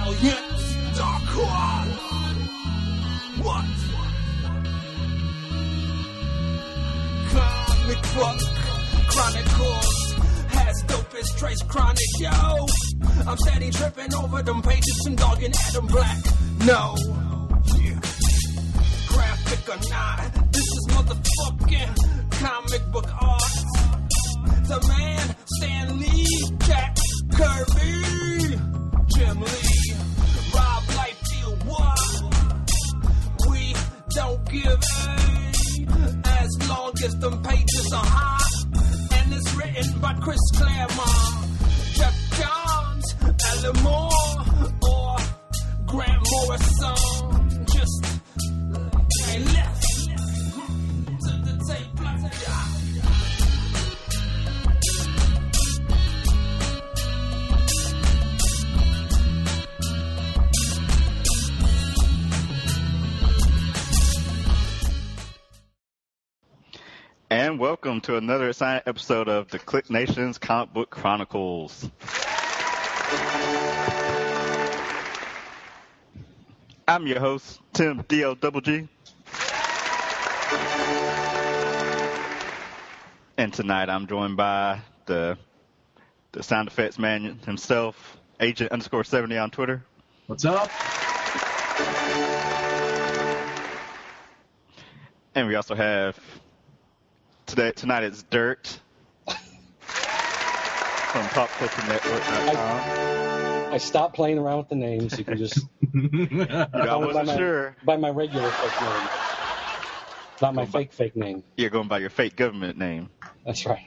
Valiant Dark One. What? Comic book chronicles has dopest trace chronic, yo. I'm steady tripping over them pages and dogging Adam Black. No. Yeah. Graphic or not, this is motherfucking comic book art. The man, Stan Lee, Jack Kirby, Jim Lee, Rob Liefeld, what? We don't give a, as long as them pages are hot. And it's written by Chris Claremont, Jeff Johns, Alan Moore, or Grant Morrison. Just ain't left to the tape. And welcome to another exciting episode of the Click Nation's Comic Book Chronicles. I'm your host, Tim D.O.G. And tonight I'm joined by the sound effects man himself, Agent_70 on Twitter. What's up? And we also have tonight it's Dirt from PopCultureNetwork.com. I stopped playing around with the names. You can just I wasn't sure. By my regular fake name, not my fake name. You're going by your fake government name. That's right.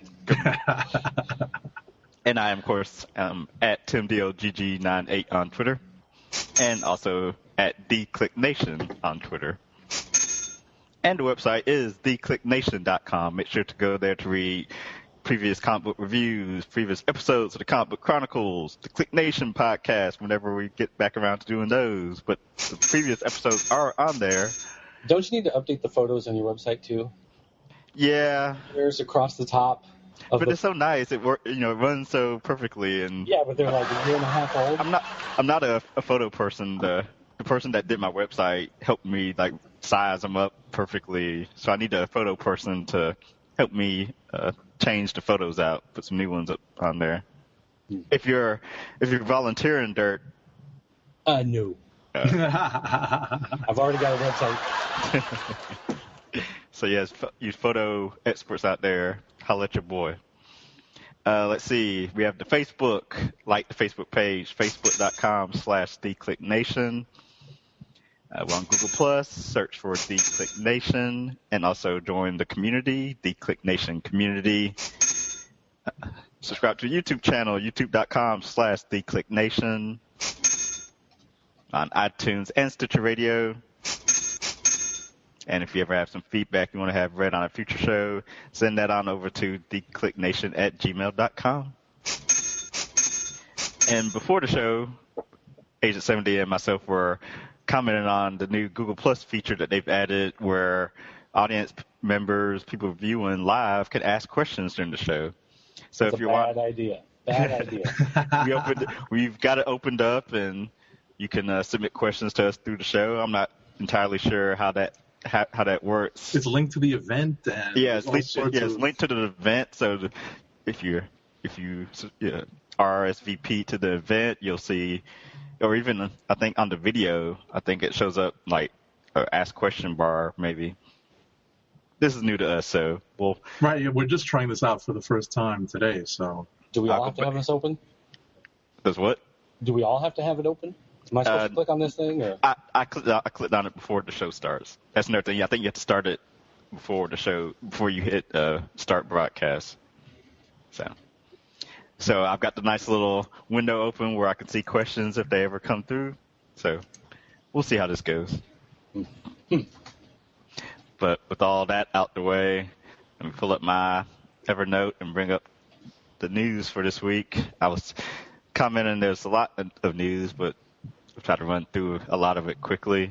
And I am, of course, at TimDOGG98 on Twitter, and also at TheClickNation on Twitter. And the website is theclicknation.com. Make sure to go there to read previous comic book reviews, previous episodes of the Comic Book Chronicles, the Click Nation podcast, whenever we get back around to doing those. But the previous episodes are on there. Don't you need to update the photos on your website, too? Yeah. There's across the top. But it's so nice. It runs so perfectly. And yeah, but they're like a year and a half old. I'm not a photo person. The person that did my website helped me size them up perfectly. So I need a photo person to help me change the photos out, put some new ones up on there. If you're volunteering, Dirt. No. I've already got a website. So yes, you photo experts out there, holla at your boy. Let's see. We have the Facebook. Like the Facebook page, facebook.com/TheClickNation. We're on Google Plus. Search for The Click Nation, and also join the community, The Click Nation community. Subscribe to the YouTube channel, youtube.com/TheClickNation. On iTunes and Stitcher Radio. And if you ever have some feedback you want to have read on a future show, send that on over to theclicknation@gmail.com. And before the show, Agent 70 and myself were commenting on the new Google Plus feature that they've added where audience members, people viewing live, can ask questions during the show. So That's if you're bad idea. We've got it opened up, and you can submit questions to us through the show. I'm not entirely sure how that works. It's linked to the event. And it's linked to the event. So if you RSVP to the event, you'll see, or even I think on the video, I think it shows up like an ask question bar maybe. This is new to us, so we'll. Right, yeah, we're just trying this out for the first time today, so. Do we all have to have this open? Does what? Do we all have to have it open? Am I supposed to click on this thing? Or? I clicked on it before the show starts. That's another thing. I think you have to start it before you hit start broadcast. So I've got the nice little window open where I can see questions if they ever come through. So we'll see how this goes. But with all that out the way, let me pull up my Evernote and bring up the news for this week. I was commenting there's a lot of news, but I'll try to run through a lot of it quickly.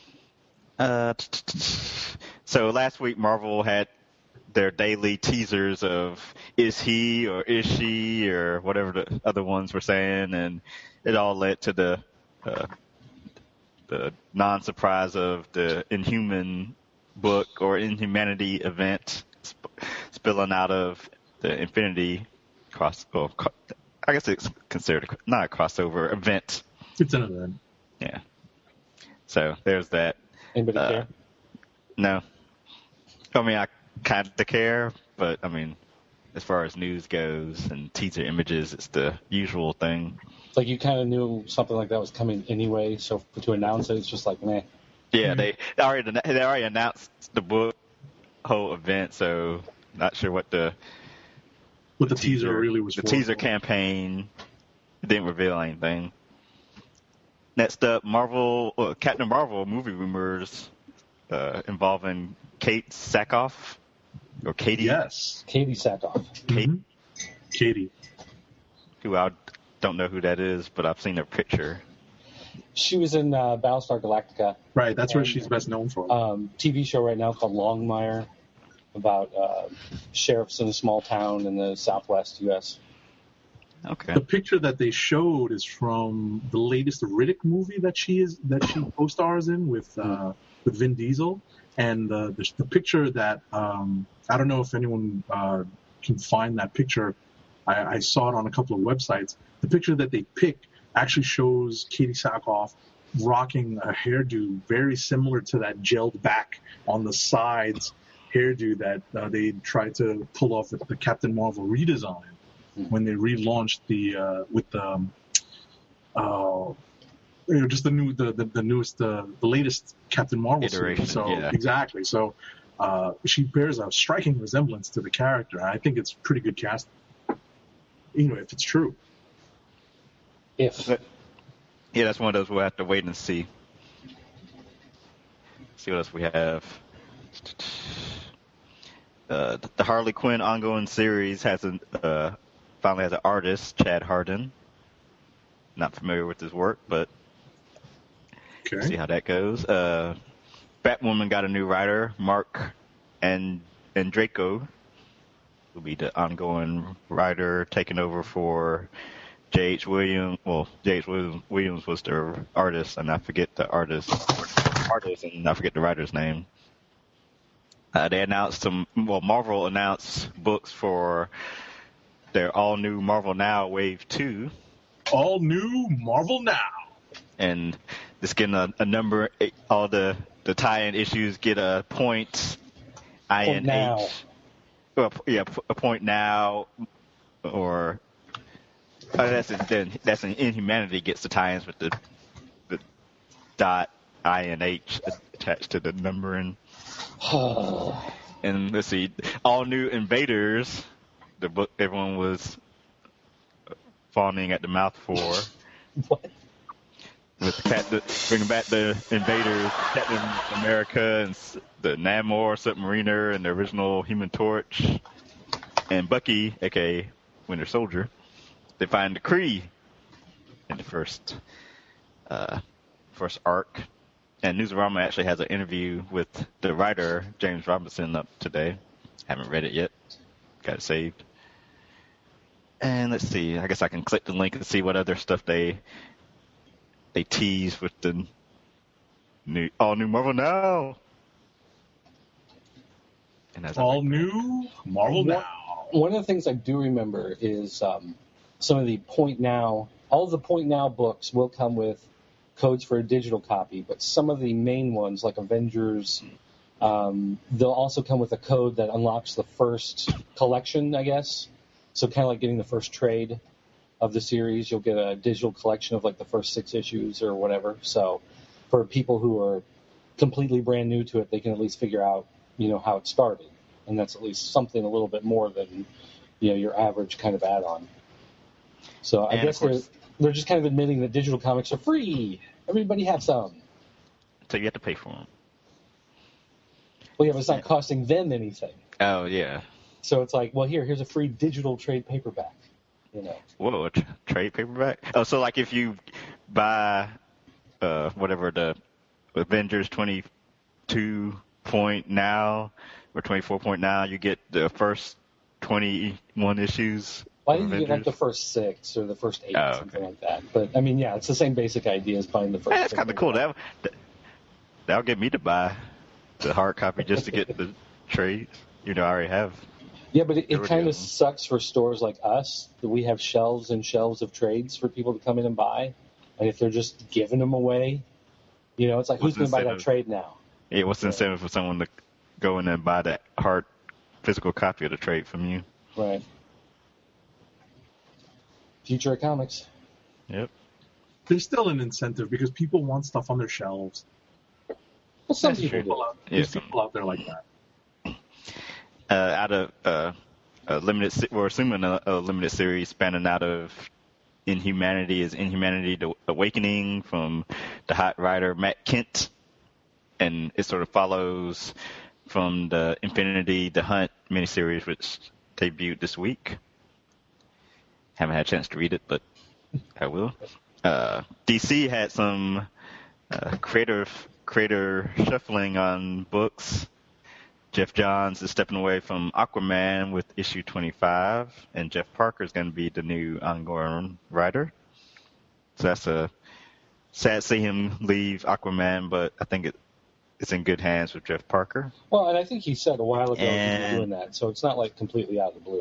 So last week, Marvel had their daily teasers of is he or is she or whatever the other ones were saying, and it all led to the the non-surprise of the Inhuman book or Inhumanity event spilling out of the Infinity I guess it's considered not a crossover event. It's an event. Yeah. So there's that. Anybody care? No. I mean, I kind of care, but I mean, as far as news goes and teaser images, it's the usual thing. It's like you kind of knew something like that was coming anyway, so to announce it, it's just like, meh. Yeah, they already announced the book whole event, so not sure what the teaser really was the for. teaser campaign didn't reveal anything. Next up, Captain Marvel movie rumors involving Kate Sackhoff or Katie. Yes, Katie Sackhoff. Katie. Who I don't know who that is, but I've seen her picture. She was in Battlestar Galactica. Right, that's where she's best known for. TV show right now called Longmire about sheriffs in a small town in the southwest U.S. Okay. The picture that they showed is from the latest Riddick movie that she co-stars in with Vin Diesel, and the picture that I don't know if anyone can find that picture. I saw it on a couple of websites. The picture that they picked actually shows Katie Sackhoff rocking a hairdo very similar to that gelled back on the sides hairdo that they tried to pull off the Captain Marvel redesign when they relaunched just the latest Captain Marvel iteration. Series. So yeah. Exactly. So she bears a striking resemblance to the character. I think it's pretty good casting. If it's true. Yeah, that's one of those we'll have to wait and see. See what else we have. The Harley Quinn ongoing series finally has an artist, Chad Hardin. Not familiar with his work, but Okay. see how that goes. Batwoman got a new writer, Mark and Draco will be the ongoing writer, taking over for J.H. Williams. Well, J.H. Williams was the artist, and I forget the artist, and I forget the writer's name. They announced Marvel announced books for their all-new Marvel Now Wave 2. All new Marvel Now. And it's getting a number, all the tie-in issues get a point, INH. Now. Well, yeah, a point now, or that's an Inhumanity gets the tie-ins with the dot INH attached to the numbering. And let's see, all new Invaders, the book everyone was fawning at the mouth for. What? With bringing back the Invaders, Captain America, and the Namor Submariner, and the original Human Torch, and Bucky, aka Winter Soldier. They find the Kree in the first arc, and Newsarama actually has an interview with the writer James Robinson up today. Haven't read it yet. Got it saved. And let's see. I guess I can click the link and see what other stuff they tease with the all new Marvel Now. And All new Marvel Now. One of the things I do remember is some of the Point Now. All of the Point Now books will come with codes for a digital copy, but some of the main ones, like Avengers, they'll also come with a code that unlocks the first collection, I guess. So kind of like getting the first trade of the series, you'll get a digital collection of like the first 6 issues or whatever. So for people who are completely brand new to it, they can at least figure out, how it started. And that's at least something a little bit more than, your average kind of add-on. So I guess they're just kind of admitting that digital comics are free. Everybody have some. So you have to pay for them. Well, yeah, but it's not costing them anything. Oh, yeah. So it's like, well, here's a free digital trade paperback. Whoa, a trade paperback? Oh, so like if you buy whatever the Avengers 22 point now or 24 point now, you get the first 21 issues Well, I think you get like Avengers? the first 6 or the first 8, Oh, something okay. like that. But I mean, yeah, it's the same basic idea as buying the first. Hey, that's kind of cool. That'll get me to buy the hard copy just to get the trades. I already have. Yeah, but it There we kind go. of sucks for stores like us that we have shelves and shelves of trades for people to come in and buy, and if they're just giving them away, it's like, who's What's going to buy that incentive? trade now? Yeah, what's the incentive for someone to go in and buy that hard physical copy of the trade from you? Right. Future of comics. Yep. There's still an incentive because people want stuff on their shelves. Well, some That's people true. do. There's people out there like that. Out of a limited, we're assuming a limited series spanning out of Inhumanity is Inhumanity: The Awakening from the hot writer Matt Kent, and it sort of follows from the Infinity The Hunt miniseries, which debuted this week. Haven't had a chance to read it, but I will. DC had some creator shuffling on books. Jeff Johns is stepping away from Aquaman with issue 25, and Jeff Parker is going to be the new ongoing writer. So that's sad to see him leave Aquaman, but I think it's in good hands with Jeff Parker. Well, and I think he said a while ago he was And- doing that, so it's not like completely out of the blue.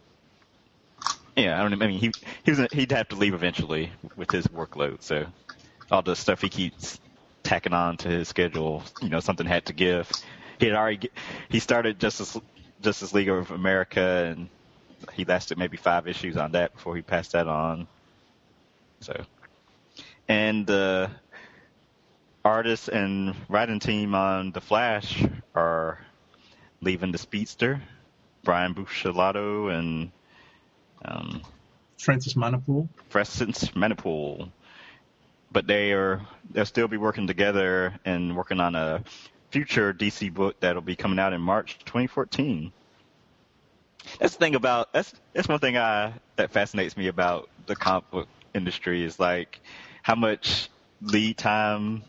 Yeah, I mean he'd have to leave eventually with his workload. So all the stuff he keeps tacking on to his schedule, something had to give. He started Justice League of America, and he lasted maybe 5 issues on that before he passed that on. So, and the artist and writing team on The Flash are leaving the Speedster, Brian Buccellato and Francis Manapul. Manipool. But they'll still be working together and working on a future DC book that'll be coming out in March 2014. That's one thing that fascinates me about the comic book industry is like how much lead time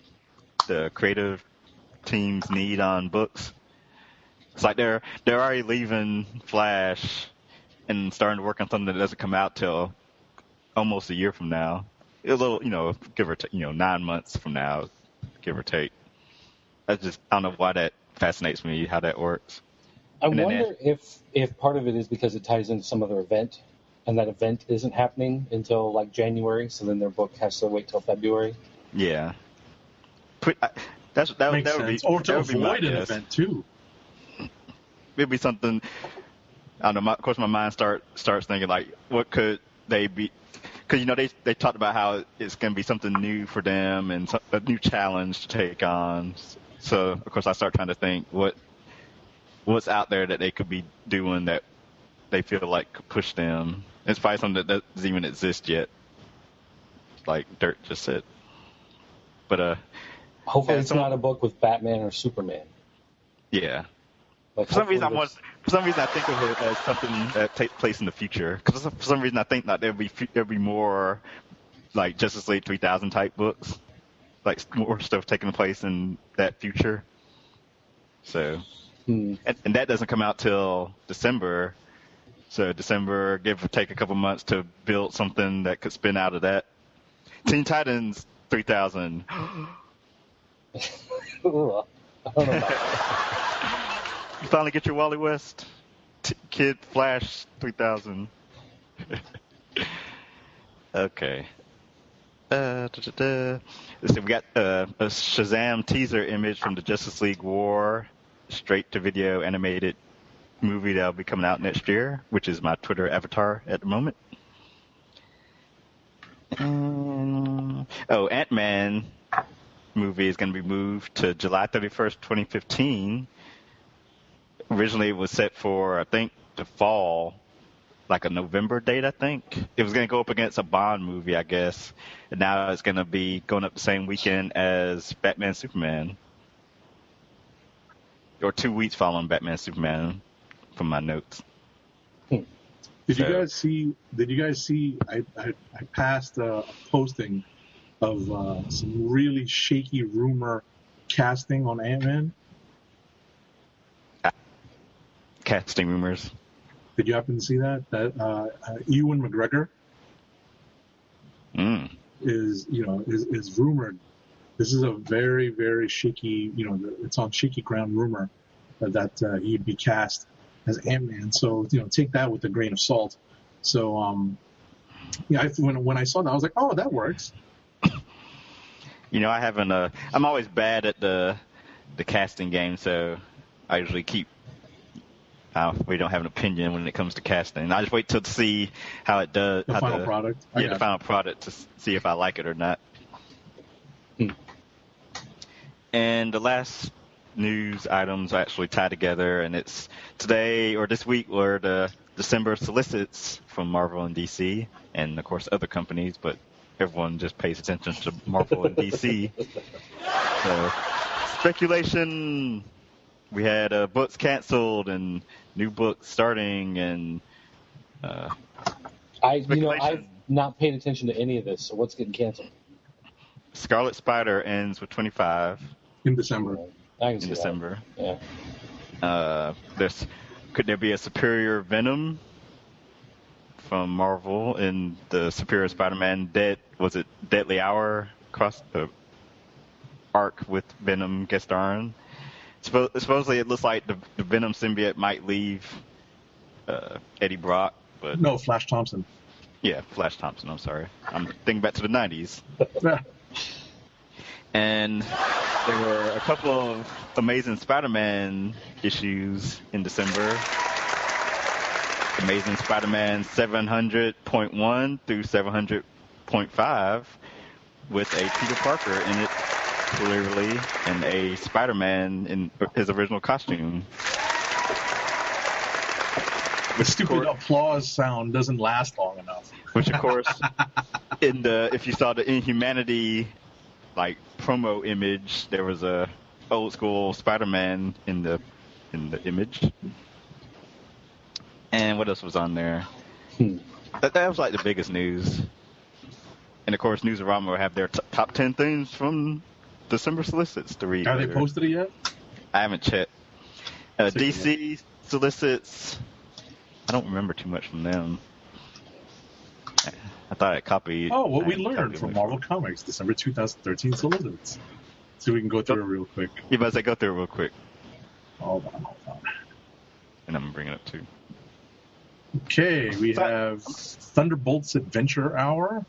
the creative teams need on books. It's like they're already leaving Flash and starting to work on something that doesn't come out till almost a year from now. A little, give or take, 9 months from now, give or take. I don't know why that fascinates me, how that works. I And then wonder if part of it is because it ties into some other event, and that event isn't happening until like January, so then their book has to wait till February. Yeah. That would Makes be, sense. Or to that would be my avoid an guess. event too. It'd be something. I don't know. Of course, my mind starts thinking like, what could they be? Because they talked about how it's going to be something new for them and a new challenge to take on. So of course, I start trying to think what's out there that they could be doing that they feel like could push them. It's probably something that doesn't even exist yet, like Dirt just said. But Hopefully, Yeah, it's not a book with Batman or Superman. yeah. Like, For some reason, hopefully I think of it as something that takes place in the future. Because for some reason, I think that there'll be more like Justice League 3000 type books, like more stuff taking place in that future. So, and that doesn't come out till December. So December, give or take a couple months to build something that could spin out of that. Teen Titans 3000. Ugh, I don't know about that. You finally get your Wally West Kid Flash 3000. Okay. Let's see, we got a Shazam teaser image from the Justice League War straight-to-video animated movie that'll be coming out next year, which is my Twitter avatar at the moment. Ant-Man movie is going to be moved to July 31st, 2015. Originally, it was set for, I think, the fall, like a November date, I think. It was going to go up against a Bond movie, I guess. And now it's going to be going up the same weekend as Batman Superman. Or 2 weeks following Batman Superman, from my notes. Did you guys see? I passed a posting of some really shaky rumor casting on Ant-Man. Casting rumors. Did you happen to see that? That Ewan McGregor is rumored. This is a very, very shaky, it's on shaky ground rumor that he'd be cast as Ant-Man. So, take that with a grain of salt. So, when I saw that, I was like, oh, that works. I haven't. I'm always bad at the casting game, so I usually keep. We don't have an opinion when it comes to casting. I just wait to see how it does. The final product. Yeah, the final product to see if I like it or not. And the last news items actually tie together, and it's today or this week were the December solicits from Marvel and DC, and of course other companies, but everyone just pays attention to Marvel and DC. So, speculation. We had books canceled and new books starting, and I've not paid attention to any of this. So what's getting canceled? Scarlet Spider ends with 25 in December. I can see December. That. Yeah. Could there be a Superior Venom from Marvel in the Superior Spider-Man Deadly Hour cross arc with Venom guest starring? Supposedly, it looks like the Venom symbiote might leave Eddie Brock, but no, Flash Thompson. Yeah, Flash Thompson. I'm sorry, I'm thinking back to the '90s. And there were a couple of Amazing Spider-Man issues in December. Amazing Spider-Man 700.1 through 700.5 with a Peter Parker in it, clearly, and a Spider-Man in his original costume. The stupid applause sound doesn't last long enough. Which, of course, if you saw the Inhumanity promo image, there was a old school Spider-Man in the image. And what else was on there? That was the biggest news. And of course, Newsarama will have their top 10 things from December solicits to read. Have they posted it yet? I haven't checked. DC solicits. I don't remember too much from them. I thought I copied. Oh, what we learned from Marvel Comics, December 2013 solicits. So we can go through it real quick. You must go through it real quick. Hold on. And I'm going to bring it up too. Okay, we have Thunderbolts Adventure Hour.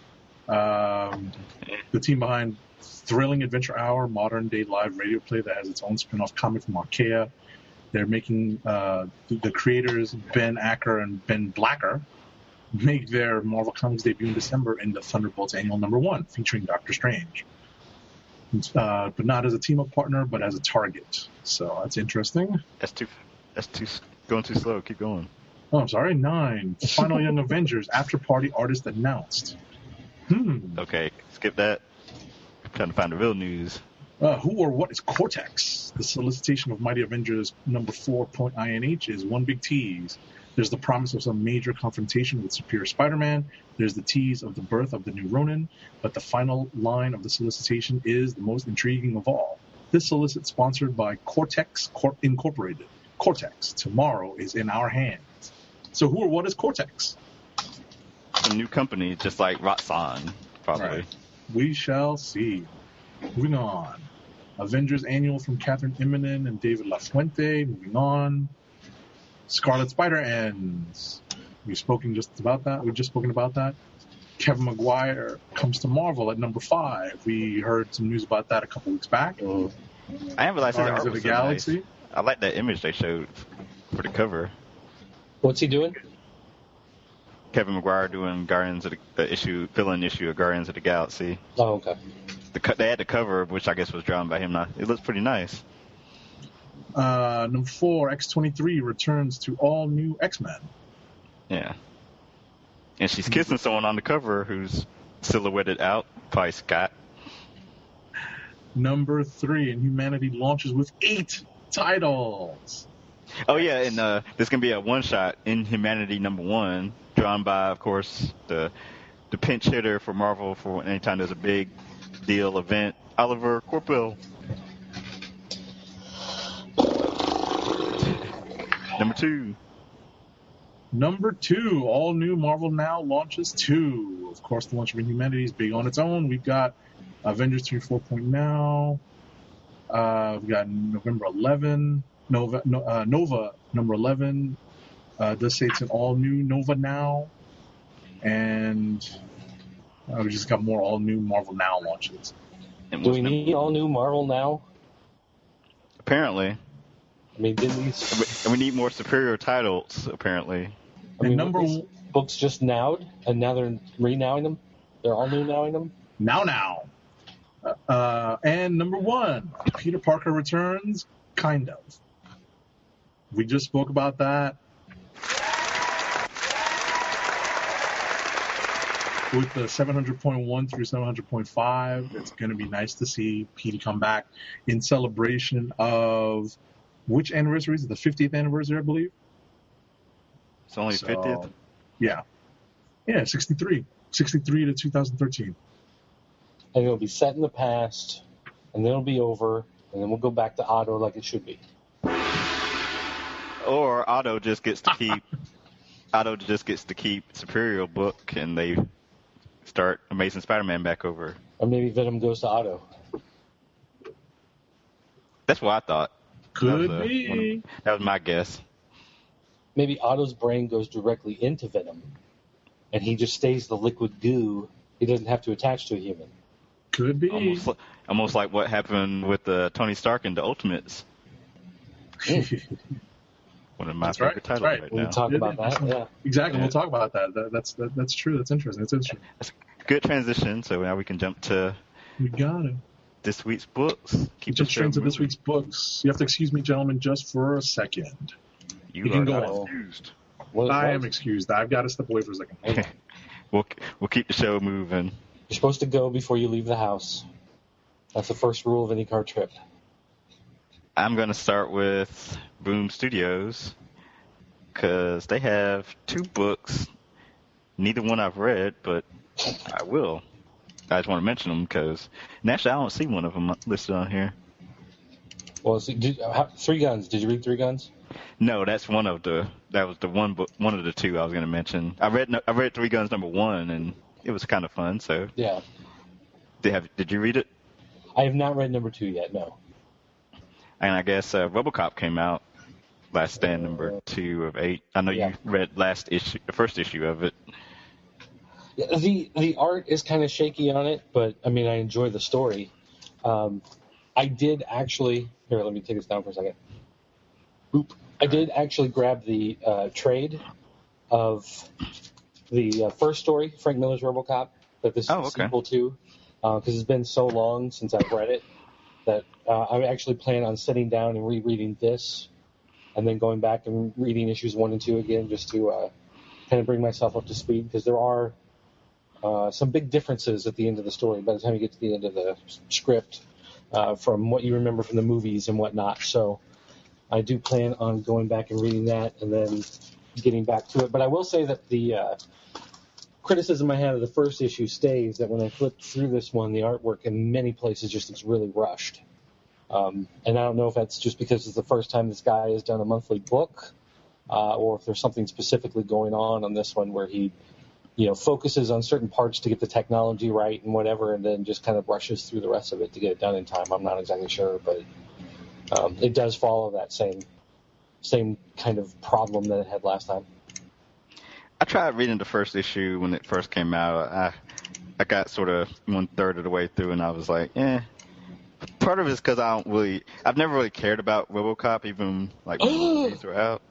The team behind Thrilling Adventure Hour, modern day live radio play that has its own spin-off comic from Archaea. They're making the creators Ben Acker and Ben Blacker make their Marvel Comics debut in December in the Thunderbolts Annual #1, featuring Doctor Strange. But not as a team-up partner, but as a target. So that's interesting. That's too going too slow. Keep going. Oh, I'm sorry. 9. Final Young Avengers After Party artist announced. Okay, skip that. I'm trying to find the real news. Who or what is Cortex? The solicitation of Mighty Avengers #4.inh is one big tease. There's the promise of some major confrontation with Superior Spider-Man. There's the tease of the birth of the new Ronin. But the final line of the solicitation is the most intriguing of all. This solicit sponsored by Cortex Incorporated. Cortex, tomorrow is in our hands. So who or what is Cortex? A new company, just like Rotson, probably. Right. We shall see. Moving on. Avengers Annual from Catherine Immonen and David LaFuente. Moving on. Scarlet Spider ends. We've just spoken about that. Kevin Maguire comes to Marvel at #5. We heard some news about that a couple weeks back. I haven't realized Guardians of the Galaxy. Nice. I like that image they showed for the cover. What's he doing? Kevin Maguire doing Guardians of the villain issue of Guardians of the Galaxy. Oh, okay. They had the cover, which I guess was drawn by him. It looks pretty nice. #4, X-23 returns to all new X-Men. Yeah. And she's kissing someone on the cover who's silhouetted out, probably Scott. #3, Inhumanity launches with 8 titles. Oh, yeah, and there's going to be a one-shot, Inhumanity #1, drawn by, of course, the pinch hitter for Marvel for anytime there's a big deal event, Oliver Coipel. #2, Number 2, all new Marvel Now launches 2. Of course, the launch of Inhumanity is big on its own. We've got Avengers 3 4.now. We've got November 11. Nova number 11. Does say it's an all new Nova Now. And we just got more all new Marvel Now launches. Do we need all new Marvel Now? Apparently. I mean, didn't these... We need more superior titles, apparently. I mean, number these books just nowed, and now they're re-nowing them? They're all new nowing them? Now. And number 1, Peter Parker Returns, kind of. We just spoke about that. With the 700.1 through 700.5, it's going to be nice to see Petey come back in celebration of which anniversary? Is it the 50th anniversary, I believe? It's only 50th? Yeah. Yeah, 63. 63 to 2013. And it'll be set in the past, and then it'll be over, and then we'll go back to Otto like it should be. Or Otto just gets to keep Superior book, and they start Amazing Spider-Man back over. Or maybe Venom goes to Otto. That's what I thought. Could be. That was my guess. Maybe Otto's brain goes directly into Venom, and he just stays the liquid goo. He doesn't have to attach to a human. Could be. Almost like what happened with Tony Stark in the Ultimates. One of my favorite titles right now. We'll talk about that. Yeah. Exactly. Yeah. We'll talk about that. That's true. That's interesting. That's a good transition. So now we can jump to. We got it. This week's books. Jump straight into this week's books. You have to excuse me, gentlemen, just for a second. You can go excused. I am excused. I've got to step away for a second. We'll keep the show moving. You're supposed to go before you leave the house. That's the first rule of any car trip. I'm going to start with Boom Studios because they have 2 books. Neither one I've read, but I will. I just want to mention them because actually I don't see one of them listed on here. Well, see, 3 Guns. Did you read 3 Guns? No, that's that was the one book, one of the 2 I was going to mention. I read 3 Guns number 1 and it was kind of fun. So yeah. Did you read it? I have not read number 2 yet. No. And I guess RoboCop came out Last Stand number 2 of 8. I know you read the first issue of it. Yeah, the art is kind of shaky on it, but I mean I enjoy the story. I did actually here. Let me take this down for a second. Boop. I did actually grab the trade of the first story, Frank Miller's RoboCop, that this is a sequel to, because it's been so long since I've read it that I actually plan on sitting down and rereading this, and then going back and reading issues 1 and 2 again, just to kind of bring myself up to speed, because there are some big differences at the end of the story by the time you get to the end of the script from what you remember from the movies and whatnot. So I do plan on going back and reading that and then getting back to it. But I will say that the criticism I had of the first issue stays, that when I flipped through this one, the artwork in many places just looks really rushed. And I don't know if that's just because it's the first time this guy has done a monthly book, or if there's something specifically going on this one where he, focuses on certain parts to get the technology right and whatever, and then just kind of rushes through the rest of it to get it done in time. I'm not exactly sure, but it does follow that same kind of problem that it had last time. I tried reading the first issue when it first came out. I got sort of 1/3 of the way through, and I was like, Part of it is because I've never really cared about RoboCop, even like when the movies were out.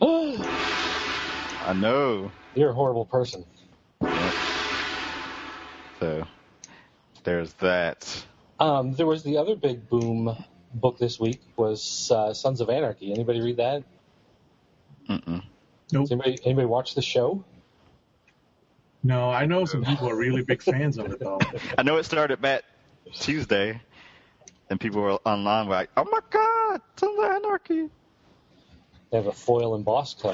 I know. You're a horrible person. Yeah. So there's that. There was the other big Boom book this week was Sons of Anarchy. Anybody read that? Mm-mm. Nope. Anybody watch the show? No, I know some people are really big fans of it, though. I know it started back Tuesday, and people were online like, "Oh my God, Sons of Anarchy!" They have a foil embossed cover.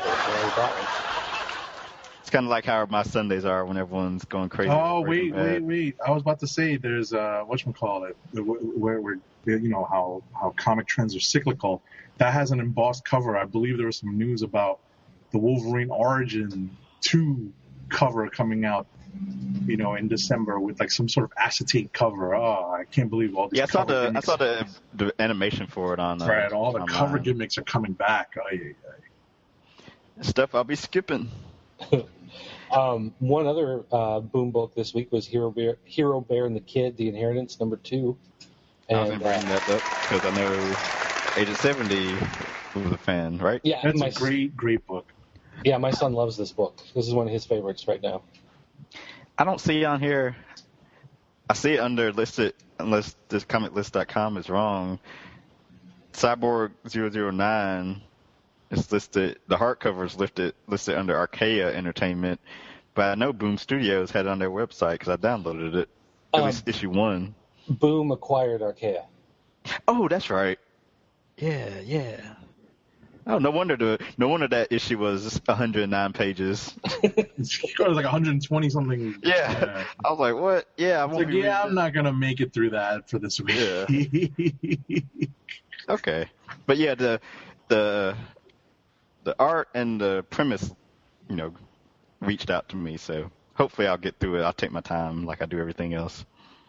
It's kind of like how my Sundays are when everyone's going crazy. Oh, wait. I was about to say there's whatchamacallit, where how comic trends are cyclical. That has an embossed cover. I believe there was some news about the Wolverine Origin 2 cover coming out, in December with like some sort of acetate cover. Oh, I can't believe all these. Yeah, I saw gimmicks. the animation for it on. Right, all the cover online. gimmicks are coming back. Stuff I'll be skipping. One other Boom book this week was Hero Bear and the Kid, The Inheritance, #2. I was And, going to bring that up because I know Agent 70 was a fan, right? yeah, That's a great book. Yeah, my son loves this book. This is one of his favorites right now. I don't see it on here. I see it under listed, unless this comiclist.com is wrong. Cyborg 009 is listed. The hardcover is listed under Archaea Entertainment, but I know Boom Studios had it on their website because I downloaded it. At least issue 1. Boom acquired Archaea. Oh, that's right. Yeah. Oh, no wonder that issue was 109 pages. It was like 120 something. Yeah. I was like, what? Yeah, I'm not gonna make it through that for this week. Yeah. Okay, but yeah, the art and the premise, reached out to me. So hopefully I'll get through it. I'll take my time like I do everything else.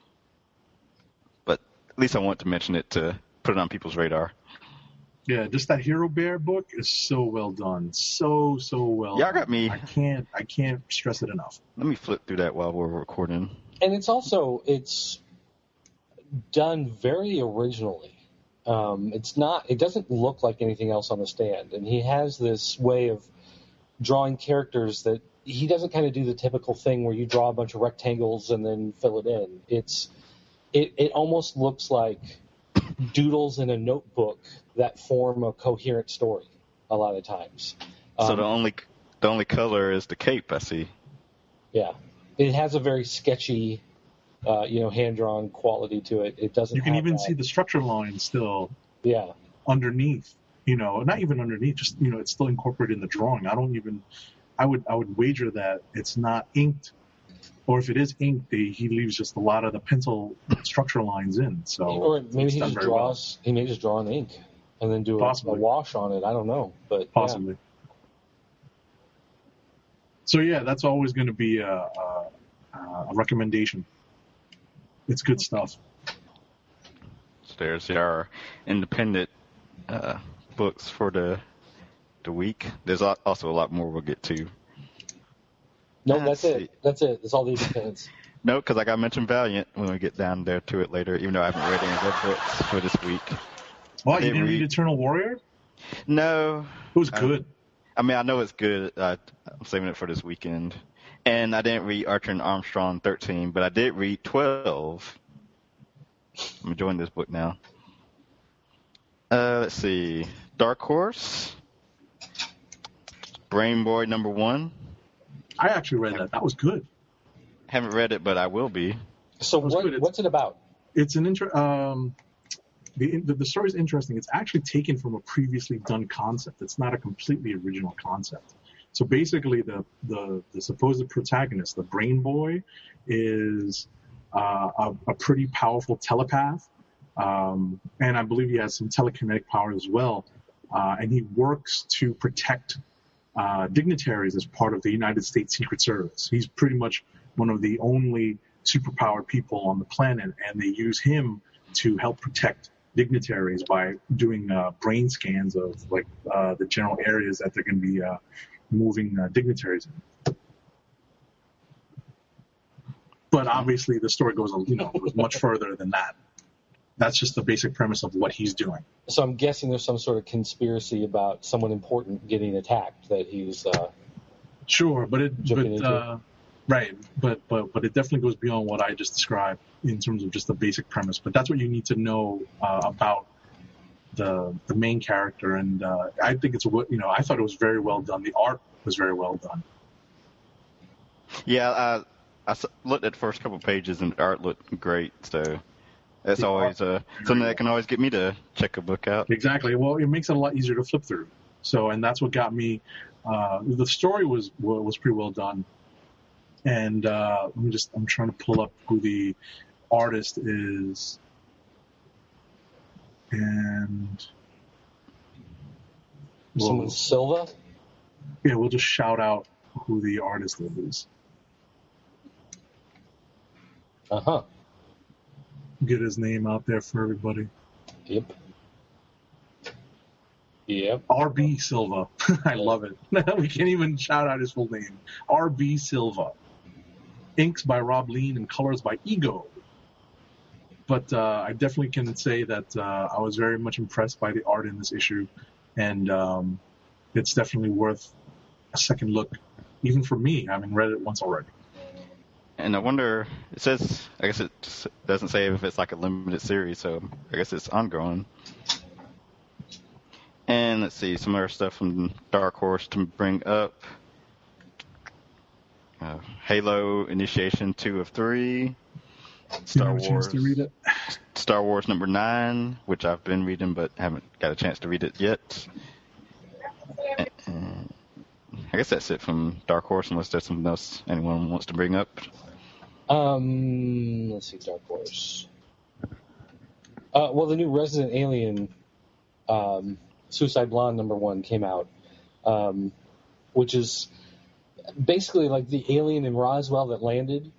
But at least I want to mention it to put it on people's radar. Yeah, just that Hero Bear book is so well done, so well. Y'all got me. I can't stress it enough. Let me flip through that while we're recording. And it's done very originally. It doesn't look like anything else on the stand. And he has this way of drawing characters that he doesn't kind of do the typical thing where you draw a bunch of rectangles and then fill it in. It almost looks like doodles in a notebook that form a coherent story a lot of times. So the only color is the cape, I see. Yeah. It has a very sketchy, hand-drawn quality to it. It doesn't. You can have even that. see the structure line still. Yeah. Underneath, not even underneath, just it's still incorporated in the drawing. I would wager that it's not inked, or if it is inked, he leaves just a lot of the pencil structure lines in. So, or maybe he done just very well. He may just draw an ink and then do a wash on it. I don't know, but possibly. Yeah. So yeah, that's always going to be a recommendation. It's good stuff. There's our independent books for the week. There's also a lot more we'll get to. No, that's it. That's it. That's all the independents. No, because I got to mention Valiant when we get down there to it later, even though I haven't read any of their books for this week. Well, you didn't read Eternal Warrior? No. It was good. I know it's good. I'm saving it for this weekend. And I didn't read Archer and Armstrong 13, but I did read 12. I'm enjoying this book now. Let's see. Dark Horse. Brain Boy #1. I actually read that. That was good. Haven't read it, but I will be. So what's it about? It's an the story is interesting. It's actually taken from a previously done concept. It's not a completely original concept. So basically, the supposed protagonist, the Brain Boy, is a pretty powerful telepath, and I believe he has some telekinetic power as well. And he works to protect dignitaries as part of the United States Secret Service. He's pretty much one of the only superpowered people on the planet, and they use him to help protect dignitaries by doing brain scans of the general areas that they're going to be moving dignitaries in. But obviously, the story goes much further than that. That's just the basic premise of what he's doing. So I'm guessing there's some sort of conspiracy about someone important getting attacked that he's. Sure, but it definitely goes beyond what I just described in terms of just the basic premise. But that's what you need to know about the main character, and I think I thought it was very well done. The art was very well done. Yeah, I looked at the first couple pages, and the art looked great. So that's always something that can always get me to check a book out. Exactly. Well, it makes it a lot easier to flip through. So, and that's what got me. The story was pretty well done. And I'm trying to pull up who the artist is. And Someone Silva? Yeah, we'll just shout out who the artist is. Uh-huh. Get his name out there for everybody. Yep. R.B. Silva. I love it. We can't even shout out his full name. R.B. Silva. Inks by Rob Lean and colors by Ego. But I definitely can say that I was very much impressed by the art in this issue. And it's definitely worth a second look, even for me, having read it once already. And I wonder, it says, I guess it doesn't say if it's like a limited series, so I guess it's ongoing. And let's see, some other stuff from Dark Horse to bring up. Halo Initiation 2 of 3. Star Wars. Chance to read it? Star Wars number 9, which I've been reading but haven't got a chance to read it yet. And I guess that's it from Dark Horse, unless there's something else anyone wants to bring up. Let's see, Dark Horse. Well, the new Resident Alien, Suicide Blonde number 1 came out, which is basically like the alien in Roswell that landed,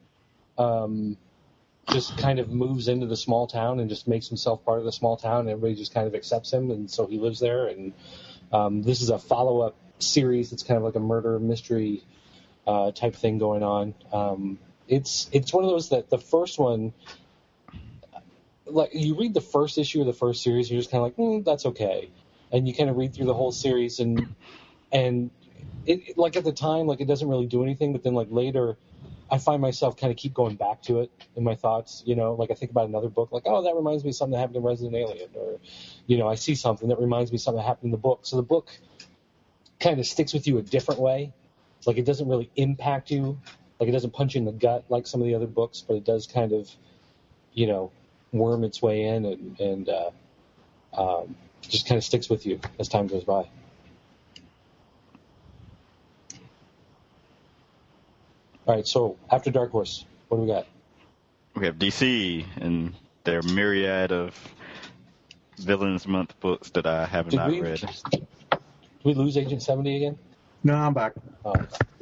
just kind of moves into the small town and just makes himself part of the small town, and everybody just kind of accepts him, and so he lives there. And this is a follow-up series. It's kind of like a murder mystery type thing going on. It's one of those that the first one, like you read the first issue of the first series, you're just kind of like, that's okay, and you kind of read through the whole series, and it like at the time, like it doesn't really do anything, but then like later, I find myself kind of keep going back to it in my thoughts, like I think about another book, like, oh, that reminds me of something that happened in Resident Alien, or, I see something that reminds me of something that happened in the book. So the book kind of sticks with you a different way. It's like it doesn't really impact you, like it doesn't punch you in the gut like some of the other books, but it does kind of, worm its way in and just kind of sticks with you as time goes by. All right, so after Dark Horse, what do we got? We have DC and their myriad of Villains Month books that I have not read. Did we lose Agent 70 again? No, I'm back. Oh.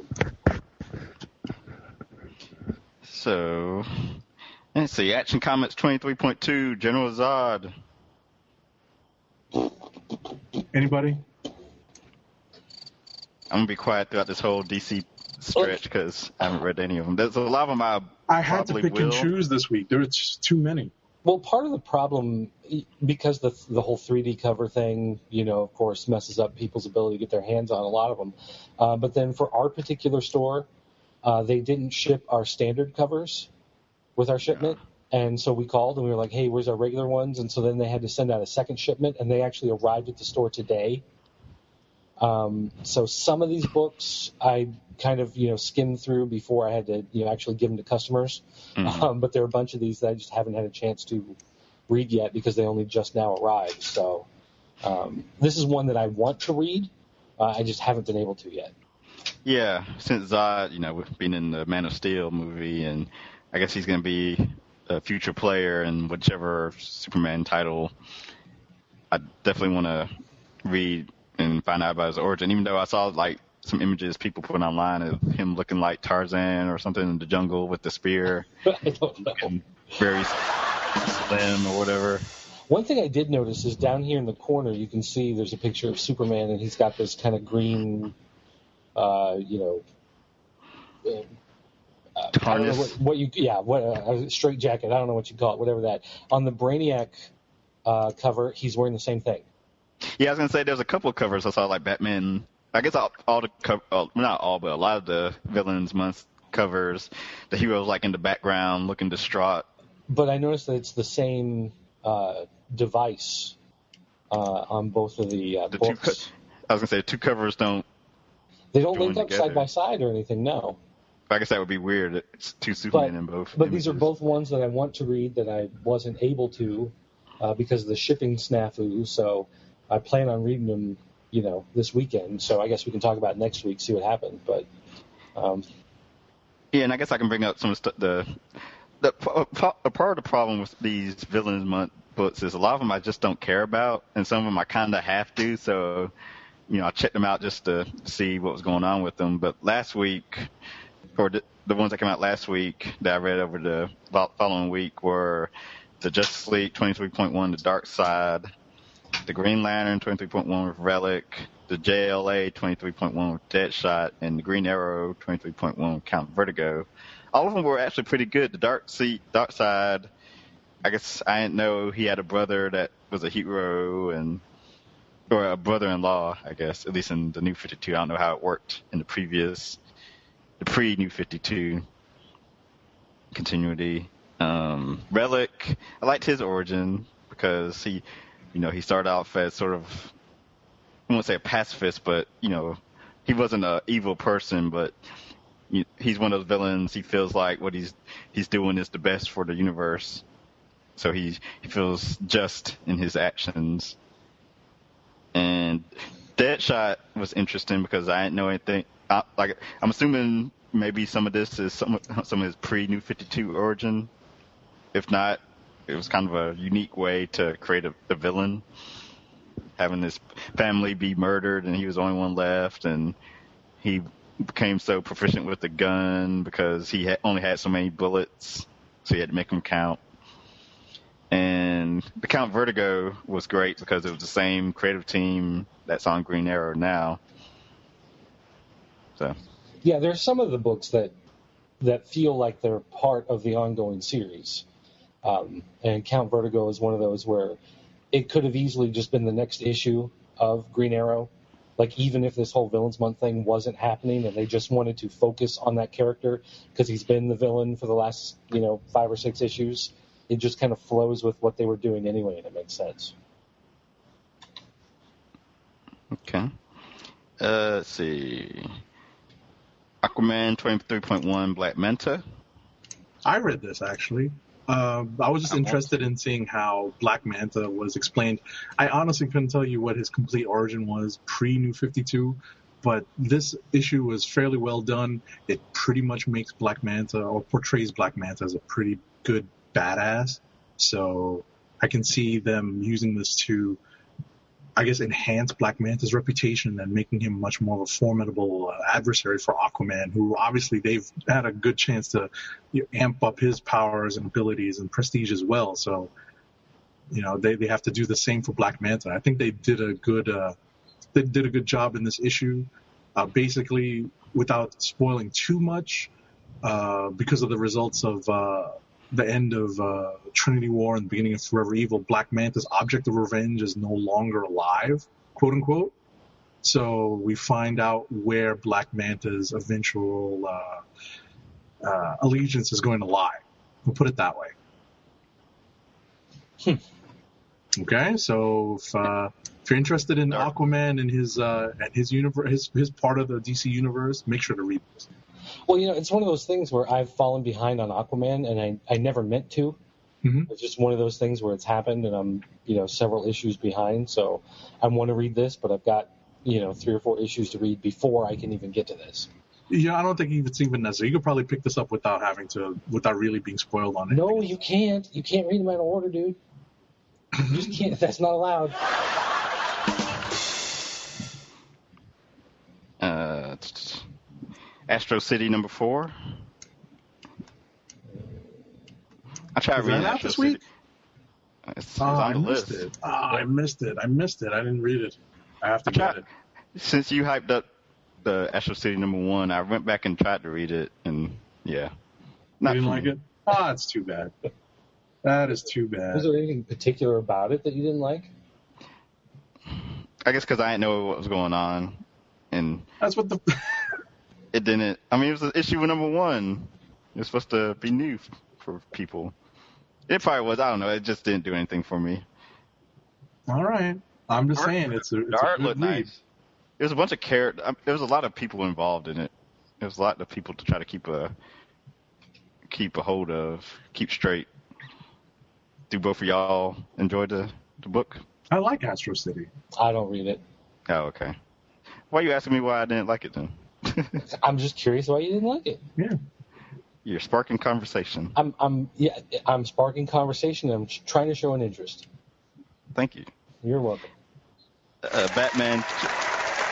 So, let's see. Action Comics 23.2, General Zod. Anybody? I'm going to be quiet throughout this whole DC stretch because I haven't read any of them. There's a lot of them I had to pick and choose this week. There were just too many. Well, part of the problem, because the whole 3D cover thing, of course, messes up people's ability to get their hands on a lot of them. But then for our particular store, they didn't ship our standard covers with our shipment. And so we called and we were like, hey, where's our regular ones? And so then they had to send out a second shipment, and they actually arrived at the store today. So some of these books I kind of, skimmed through before I had to, actually give them to customers. Mm-hmm. But there are a bunch of these that I just haven't had a chance to read yet because they only just now arrived. So this is one that I want to read. I just haven't been able to yet. Yeah, since Zod, being in the Man of Steel movie, and I guess he's going to be a future player in whichever Superman title, I definitely want to read and find out about his origin, even though I saw some images people put online of him looking like Tarzan or something in the jungle with the spear. I don't know. And very slim or whatever. One thing I did notice is down here in the corner you can see there's a picture of Superman, and he's got this kind of green, harness. Straight jacket. I don't know what you call it, whatever that. On the Brainiac cover, he's wearing the same thing. Yeah, I was gonna say there's a couple of covers I saw, like Batman. I guess all the not all, but a lot of the Villains Month covers, the heroes in the background looking distraught. But I noticed that it's the same device on both of the books. I was gonna say the two covers don't. They don't link up side by side or anything. No. I guess that would be weird. It's two Supermen in both. But these are both ones that I want to read that I wasn't able to because of the shipping snafu. So I plan on reading them, this weekend. So I guess we can talk about it next week, see what happens. But yeah, and I guess I can bring up some stuff. A part of the problem with these Villains Month books is a lot of them I just don't care about, and some of them I kind of have to. So I checked them out just to see what was going on with them. But last week, or the ones that came out last week that I read over the following week were the Justice League 23.1, The Dark Side, the Green Lantern 23.1 with Relic, the JLA 23.1 with Deadshot, and the Green Arrow 23.1 with Count Vertigo. All of them were actually pretty good. The Dark Side, I guess I didn't know he had a brother that was a hero, or a brother-in-law, I guess, at least in the New 52. I don't know how it worked in the pre-New 52 continuity. Relic, I liked his origin because he started off as sort of, I won't say a pacifist, but, he wasn't an evil person, but he's one of those villains. He feels like what he's doing is the best for the universe. So he feels just in his actions. And Deadshot was interesting because I didn't know anything. I'm assuming maybe some of this is some of his pre-New 52 origin. If not, it was kind of a unique way to create a villain, having his family be murdered and he was the only one left, and he became so proficient with the gun because he only had so many bullets, so he had to make them count. And the Count Vertigo was great because it was the same creative team that's on Green Arrow now. So, yeah, there's some of the books that feel like they're part of the ongoing series. And Count Vertigo is one of those where it could have easily just been the next issue of Green Arrow. Like, even if this whole Villains Month thing wasn't happening and they just wanted to focus on that character because he's been the villain for the last, 5 or 6 issues, it just kind of flows with what they were doing anyway, and it makes sense. Okay. Let's see. Aquaman 23.1 Black Manta. I read this, actually. I was just interested in seeing how Black Manta was explained. I honestly couldn't tell you what his complete origin was pre-New 52, but this issue was fairly well done. It pretty much makes Black Manta, or portrays Black Manta as a pretty good badass. So I can see them using this to, I guess, enhance Black Manta's reputation and making him much more of a formidable adversary for Aquaman, who obviously they've had a good chance to amp up his powers and abilities and prestige as well. So, they have to do the same for Black Manta. I think they did a good job in this issue. Basically, without spoiling too much, because of the results of the end of Trinity War and the beginning of Forever Evil, Black Manta's object of revenge is no longer alive, quote unquote. So we find out where Black Manta's eventual allegiance is going to lie. We'll put it that way. Okay, so if you're interested in Aquaman and his universe, his part of the DC universe, make sure to read this. Well, it's one of those things where I've fallen behind on Aquaman, and I never meant to. Mm-hmm. It's just one of those things where it's happened, and I'm, several issues behind. So I want to read this, but I've got, 3 or 4 issues to read before I can even get to this. Yeah, I don't think it's even necessary. You could probably pick this up without really being spoiled on it. No, you can't. You can't read them out of order, dude. You just can't. That's not allowed. Astro City number 4. I tried reading that this week. It's on the list. I missed it. I didn't read it. I have to get it. Since you hyped up the Astro City number 1, I went back and tried to read it, and yeah. You didn't like it? It's too bad. That is too bad. Was there anything particular about it that you didn't like? I guess because I didn't know what was going on, and that's what the. It didn't. I mean, it was issue number 1. It was supposed to be new for people. It probably was. I don't know. It just didn't do anything for me. All right. I'm just saying it's a art good looked read. nice. There was a bunch of characters. There was a lot of people involved in it. There was a lot of people to try to keep a hold of, keep straight. Do both of y'all enjoy the book? I like Astro City. I don't read it. Oh, okay. Why are you asking me why I didn't like it then? I'm just curious why you didn't like it. Yeah. You're sparking conversation. I'm sparking conversation. I'm trying to show an interest. Thank you. You're welcome. Batman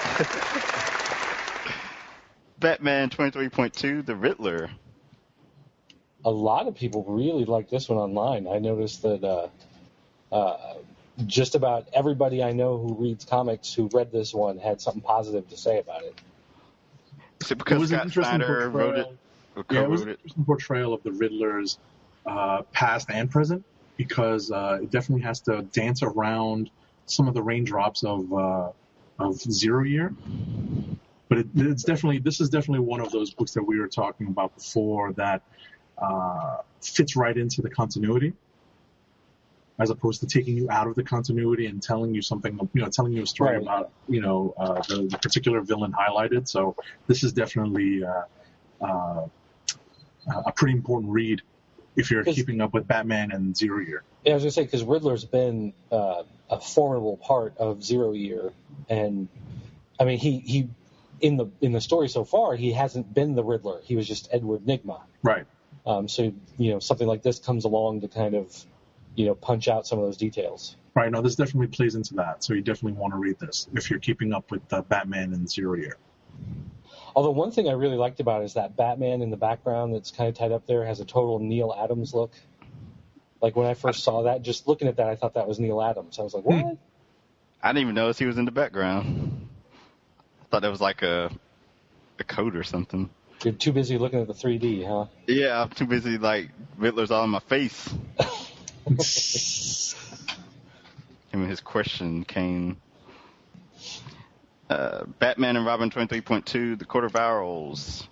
Batman 23.2, The Riddler. A lot of people really like this one online. I noticed that just about everybody I know who reads comics who read this one had something positive to say about it. Is it because Scott Snyder wrote it? Yeah, it was an interesting portrayal of the Riddler's past and present, because it definitely has to dance around some of the raindrops of Zero Year. But this is definitely one of those books that we were talking about before that fits right into the continuity, as opposed to taking you out of the continuity and telling you something, telling you a story about, the particular villain highlighted. So this is definitely a pretty important read if you're keeping up with Batman and Zero Year. Yeah, I was going to say, because Riddler's been a formidable part of Zero Year, and I mean, he in the story so far, he hasn't been the Riddler. He was just Edward Nygma. Right. So something like this comes along to kind of punch out some of those details. Right. No, this definitely plays into that. So you definitely want to read this if you're keeping up with Batman and Zero Year. Although one thing I really liked about it is that Batman in the background that's kind of tied up there has a total Neil Adams look. Like when I first saw that, just looking at that, I thought that was Neil Adams. I was like, what? I didn't even notice he was in the background. I thought that was like a code or something. You're too busy looking at the 3D, huh? Yeah, I'm too busy, like, Riddler's all in my face. Him and his question came. Batman and Robin 23.2, The Court of Owls.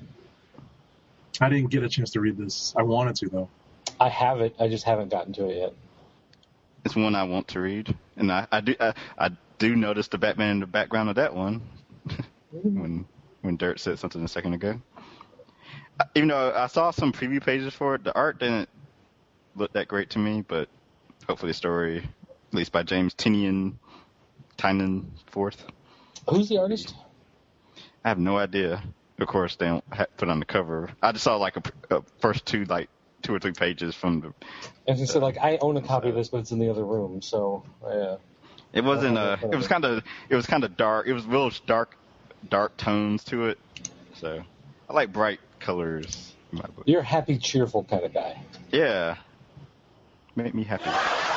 I didn't get a chance to read this. I wanted to, though. I have it. I just haven't gotten to it yet. It's one I want to read. And I do notice the Batman in the background of that one. when Dirt said something a second ago. Even though I saw some preview pages for it, the art didn't look that great to me, but hopefully the story, at least by James Tynion IV. Who's the artist? I have no idea. Of course, they don't put on the cover. I just saw like a first two or three pages from the. As you said, like I own a copy of this, but it's in the other room, so. It wasn't. It was kind of dark. It was real dark tones to it. So I like bright colors in my book. You're a happy, cheerful kind of guy. Yeah, make me happy.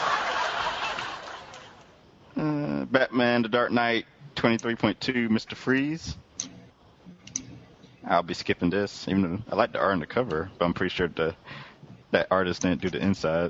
Batman: The Dark Knight 23.2, Mr. Freeze. I'll be skipping this, even though I like the art on the cover, but I'm pretty sure that artist didn't do the inside.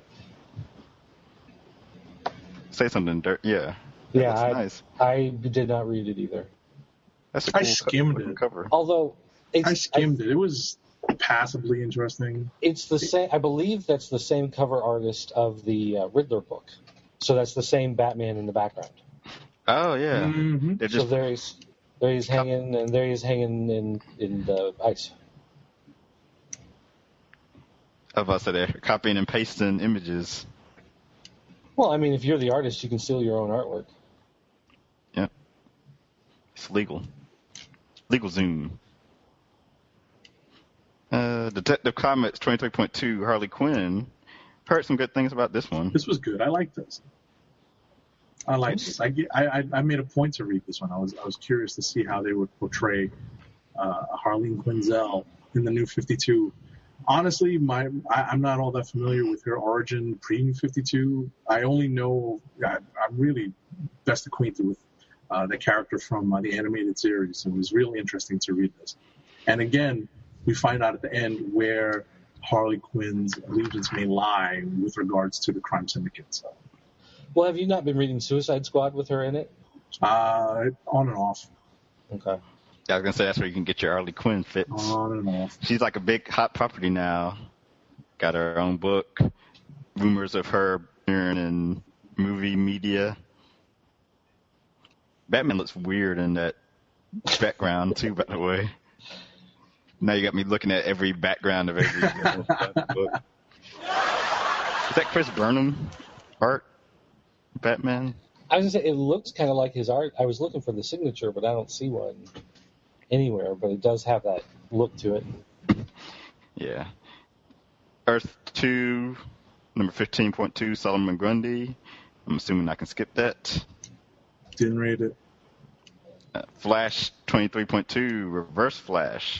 Say something, Dirt. Yeah. Yeah, nice. I did not read it either. That's a cool I skimmed it. cover. Although I skimmed it. It was passably interesting. It's the same. I believe that's the same cover artist of the Riddler book. So that's the same Batman in the background. Oh yeah. Mm-hmm. They're just, so there he's hanging, and there he's hanging in the ice. of us that are copying and pasting images. Well, I mean, if you're the artist, you can steal your own artwork. Yeah. It's legal. Legal Zoom. Detective Comics 23.2, Harley Quinn. Heard some good things about this one. This was good. I like this. I like this. I made a point to read this one. I was curious to see how they would portray Harleen Quinzel in the New 52. Honestly, I'm not all that familiar with her origin pre-New 52. I only know I'm really best acquainted with the character from the animated series. So it was really interesting to read this. And again, we find out at the end where Harley Quinn's allegiance may lie with regards to the crime syndicate. So. Well, have you not been reading Suicide Squad with her in it? On and off. Okay. I was going to say that's where you can get your Harley Quinn fits. On and off. She's like a big hot property now. Got her own book. Rumors of her appearing in movie media. Batman looks weird in that background too, by the way. Now you got me looking at every background of every book. Is that Chris Burnham art? Batman? I was going to say, it looks kind of like his art. I was looking for the signature, but I don't see one anywhere, but it does have that look to it. Yeah. Earth 2, number 15.2, Solomon Grundy. I'm assuming I can skip that. Didn't read it. Flash 23.2 Reverse Flash.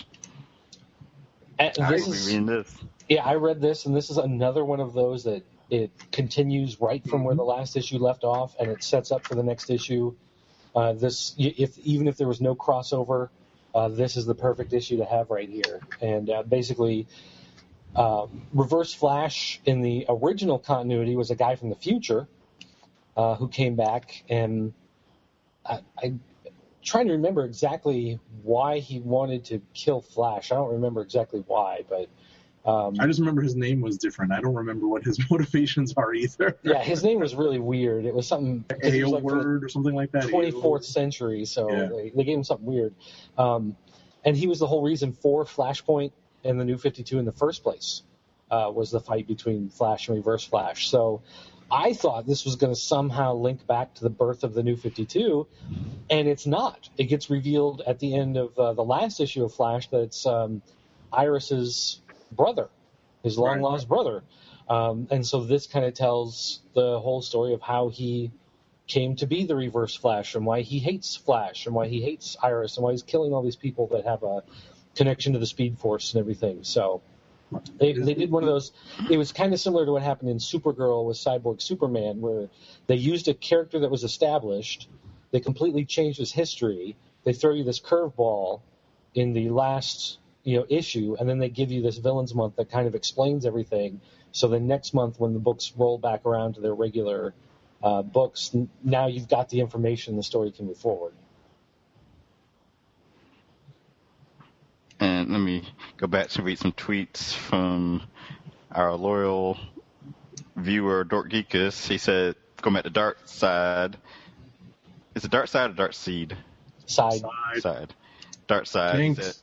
Reading this. Yeah, I read this, and this is another one of those that it continues right from where the last issue left off, and it sets up for the next issue. Even if there was no crossover, this is the perfect issue to have right here. And basically, Reverse Flash in the original continuity was a guy from the future who came back, and I'm trying to remember exactly why he wanted to kill Flash. I don't remember exactly why, but I just remember his name was different. I don't remember what his motivations are either. Yeah, his name was really weird. It was something word or something like that. 24th century, so they gave him something weird. And he was the whole reason for Flashpoint and the New 52 in the first place, was the fight between Flash and Reverse Flash. So I thought this was going to somehow link back to the birth of the New 52, and it's not. It gets revealed at the end of the last issue of Flash that it's Iris's brother, his long-lost brother. And so this kind of tells the whole story of how he came to be the Reverse Flash and why he hates Flash and why he hates Iris and why he's killing all these people that have a connection to the Speed Force and everything. So they did one of those. It was kind of similar to what happened in Supergirl with Cyborg Superman, where they used a character that was established, they completely changed his history, they throw you this curveball in the last issue, and then they give you this Villains Month that kind of explains everything. So the next month, when the books roll back around to their regular books, now you've got the information, the story can move forward. And let me go back to read some tweets from our loyal viewer, Dork Geekus. He said, going back to Dark Side. Is it Dark Side or Dark Seed? Side. Dark Side. Thanks.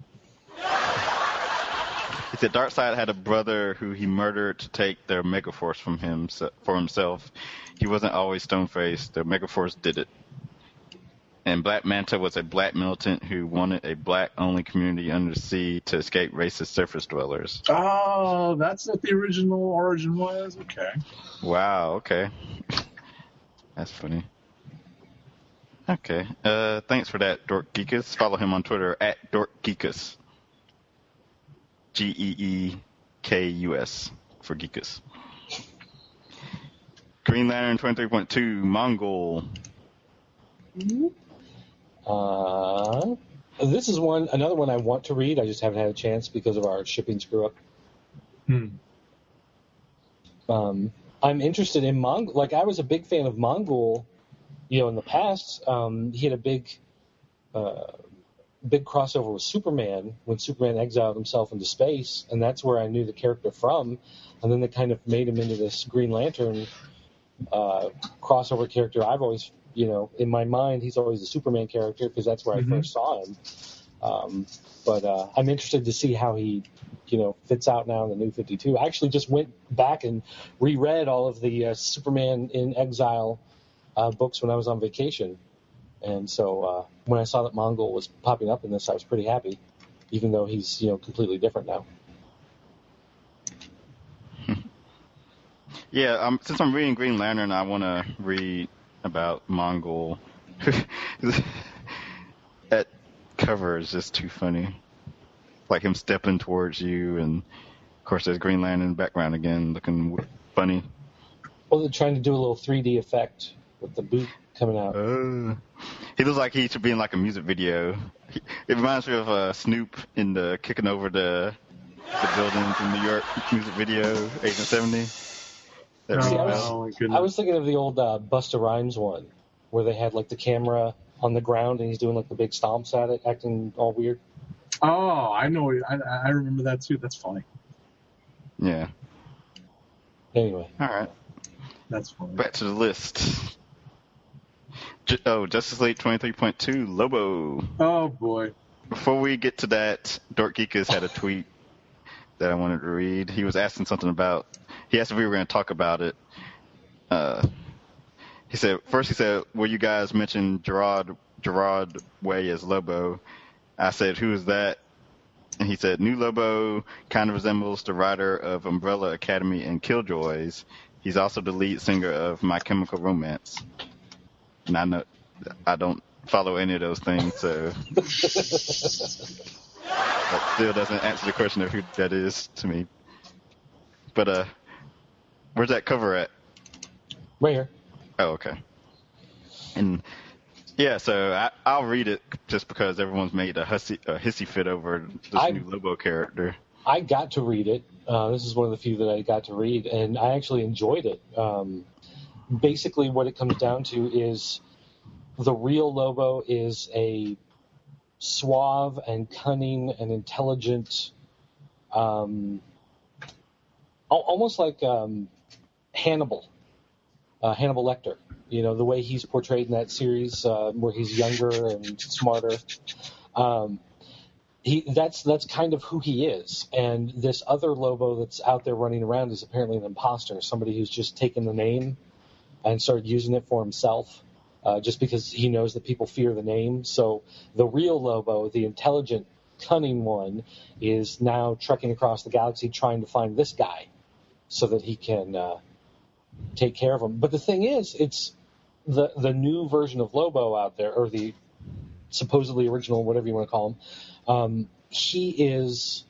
He said Darkseid had a brother who he murdered to take their Megaforce from him for himself. He wasn't always stone-faced. The Megaforce did it. And Black Manta was a black militant who wanted a black-only community under the sea to escape racist surface dwellers. Oh, that's what the original origin was? Okay. Wow, okay. That's funny. Okay. Thanks for that, Dork Geekus. Follow him on Twitter at Dork Geekus. Geekus for Geekus. Green Lantern 23.2 Mongol. This is another one I want to read. I just haven't had a chance because of our shipping screw up. I'm interested in Mongol. Like, I was a big fan of Mongol, in the past. He had a big crossover with Superman when Superman exiled himself into space, and that's where I knew the character from. And then they kind of made him into this Green Lantern crossover character. I've always, in my mind, he's always a Superman character because that's where I first saw him. But I'm interested to see how he, fits out now in the New 52. I actually just went back and reread all of the Superman in Exile books when I was on vacation. And so when I saw that Mongol was popping up in this, I was pretty happy, even though he's, completely different now. Yeah, since I'm reading Green Lantern, I want to read about Mongol. That cover is just too funny. Like him stepping towards you, and of course there's Green Lantern in the background again, looking funny. Well, they're trying to do a little 3D effect with the boot coming out. He looks like he should be in like a music video. It reminds me of Snoop in the Kicking Over the Buildings in New York music video, Agent 70. I was thinking of the old Busta Rhymes one, where they had like the camera on the ground and he's doing like the big stomps at it, acting all weird. Oh, I know. I remember that too. That's funny. Yeah. Anyway. All right. That's funny. Back to the list. Justice League 23.2 Lobo. Oh boy. Before we get to that, Dork Geekus had a tweet that I wanted to read. He was asking something about. He asked if we were going to talk about it. He said, "Will you guys mention Gerard Way as Lobo?" I said, "Who is that?" And he said, "New Lobo kind of resembles the writer of Umbrella Academy and Killjoys. He's also the lead singer of My Chemical Romance." And I don't follow any of those things, so that still doesn't answer the question of who that is to me. But where's that cover at? Right here. Oh, okay. And yeah, so I'll read it just because everyone's made a hissy fit over this new Lobo character. I got to read it. This is one of the few that I got to read, and I actually enjoyed it. Basically, what it comes down to is the real Lobo is a suave and cunning and intelligent, almost like Hannibal Lecter. You know, the way he's portrayed in that series, where he's younger and smarter. That's kind of who he is. And this other Lobo that's out there running around is apparently an imposter, somebody who's just taken the name and started using it for himself, just because he knows that people fear the name. So the real Lobo, the intelligent, cunning one, is now trekking across the galaxy trying to find this guy so that he can take care of him. But the thing is, it's the new version of Lobo out there, or the supposedly original, whatever you want to call him. He's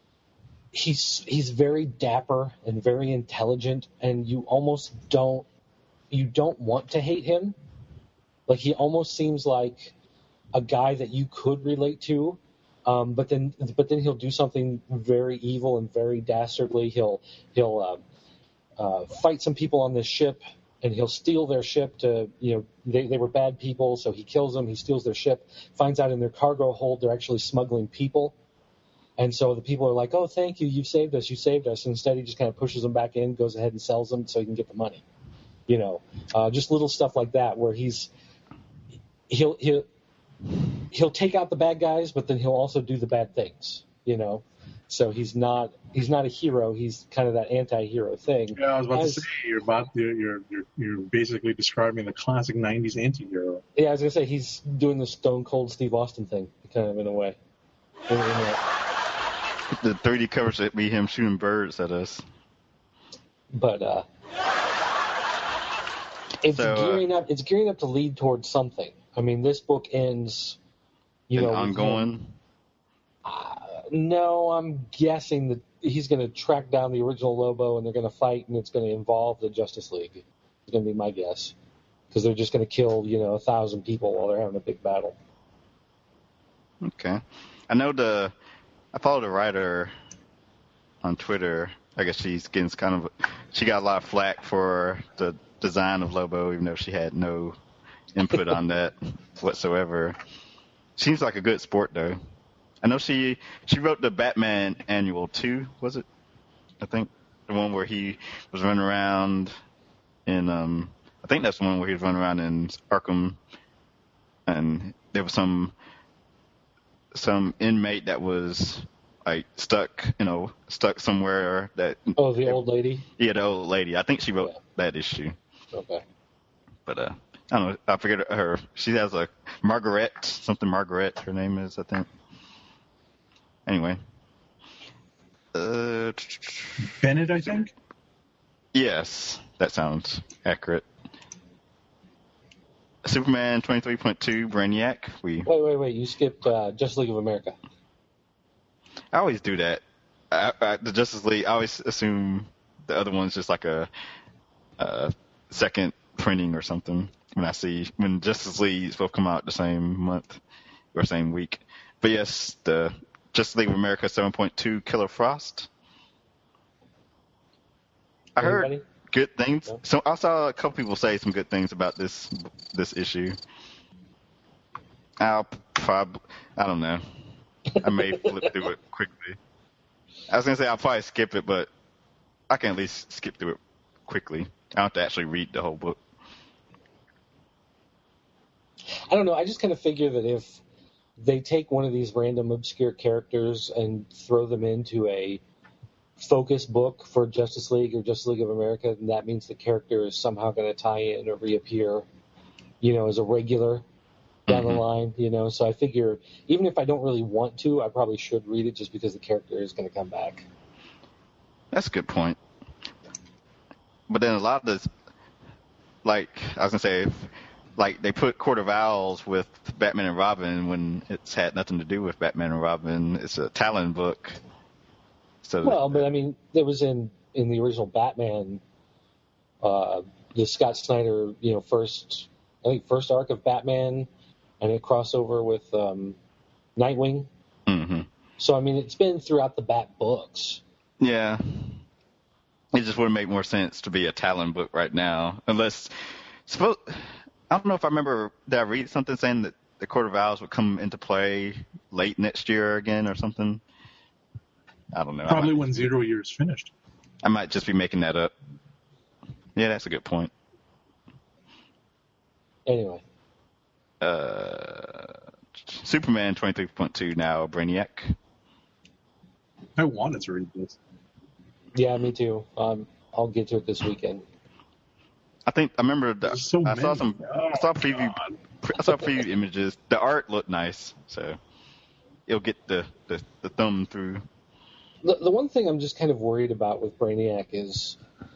very dapper and very intelligent, and you almost don't want to hate him. Like, he almost seems like a guy that you could relate to, but then he'll do something very evil and very dastardly. He'll fight some people on this ship, and he'll steal their ship to, they were bad people, so he kills them, he steals their ship, finds out in their cargo hold they're actually smuggling people. And so the people are like, oh, thank you, you saved us. Instead, he just kind of pushes them back in, goes ahead and sells them so he can get the money. Just little stuff like that, where he'll take out the bad guys, but then he'll also do the bad things, So he's not a hero. He's kind of that anti-hero thing. Yeah, I was about to say you're basically describing the classic '90s anti-hero. Yeah, I was gonna say he's doing the Stone Cold Steve Austin thing, kind of in a way. The 3D cover should be him shooting birds at us. But it's gearing up. It's gearing up to lead towards something. I mean, this book ends. Ongoing. No, I'm guessing that he's going to track down the original Lobo, and they're going to fight, and it's going to involve the Justice League. It's going to be my guess, because they're just going to kill 1,000 people while they're having a big battle. Okay, I follow the writer on Twitter. I guess she got a lot of flack for the design of Lobo, even though she had no input on that whatsoever. Seems like a good sport, though. I know she wrote the Batman Annual 2, was it? I think the one where he was running around in I think that's the one where he was running around in Arkham, and there was some inmate that was like stuck somewhere that. Oh, the old lady. Yeah, the old lady. I think she wrote that issue. Okay. But I don't know. I forget her. She has a Margaret, her name is, I think. Anyway. Bennett, I think? Yes, that sounds accurate. Superman 23.2, Brainiac. Wait. You skipped Justice League of America. I always do that. The Justice League, I always assume the other one's just like a second printing or something when Justice League both come out the same month or same week. But yes, the Justice League of America 7.2, Killer Frost. I heard good things. No? So I saw a couple people say some good things about this issue. I don't know. I may flip through it quickly. I was gonna say I'll probably skip it, but I can at least skip through it quickly. I don't have to actually read the whole book. I don't know. I just kind of figure that if they take one of these random obscure characters and throw them into a focus book for Justice League or Justice League of America, then that means the character is somehow going to tie in or reappear, as a regular down the line, So I figure even if I don't really want to, I probably should read it just because the character is going to come back. That's a good point. But then a lot of this, like I was going to say, a like they put Court of Owls with Batman and Robin when it's had nothing to do with Batman and Robin. It's a Talon book. So Well, but I mean, there was in the original Batman, the Scott Snyder, first arc of Batman, and it crossover with Nightwing. Mm-hmm. So I mean, it's been throughout the Bat books. Yeah. It just would make more sense to be a Talon book right now, unless I don't know if I remember. Did I read something saying that the Court of Owls would come into play late next year again or something? I don't know. Probably when 0 Year is finished. I might just be making that up. Yeah, that's a good point. Anyway. Superman 23.2 now, Brainiac. I wanted to read this. Yeah, me too. I'll get to it this weekend. I remember I saw preview images. The art looked nice, so it'll get the thumb through. The one thing I'm just kind of worried about with Brainiac is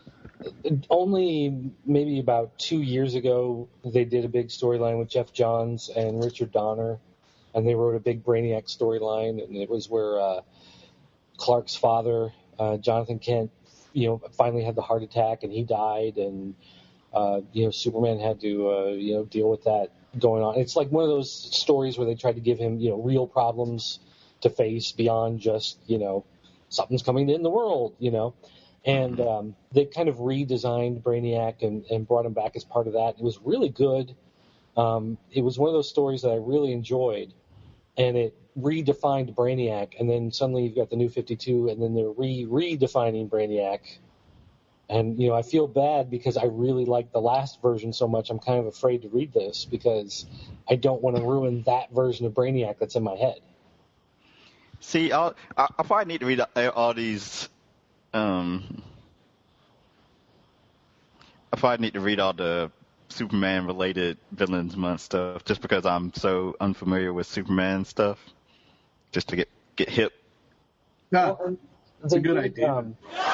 only maybe about 2 years ago they did a big storyline with Jeff Johns and Richard Donner, and they wrote a big Brainiac storyline, and it was where Clark's father, Jonathan Kent, finally had the heart attack and he died, and Superman had to deal with that going on. It's like one of those stories where they tried to give him real problems to face beyond just something's coming in the world, and they kind of redesigned Brainiac and brought him back as part of that. It was really good. It was one of those stories that I really enjoyed, and it redefined Brainiac, and then suddenly you've got the New 52, and then they're redefining Brainiac. And, I feel bad because I really like the last version so much. I'm kind of afraid to read this because I don't want to ruin that version of Brainiac that's in my head. See, I probably need to read all these. I probably need to read all the Superman-related Villains Month stuff just because I'm so unfamiliar with Superman stuff. Just to get hip. Yeah, that's a good idea.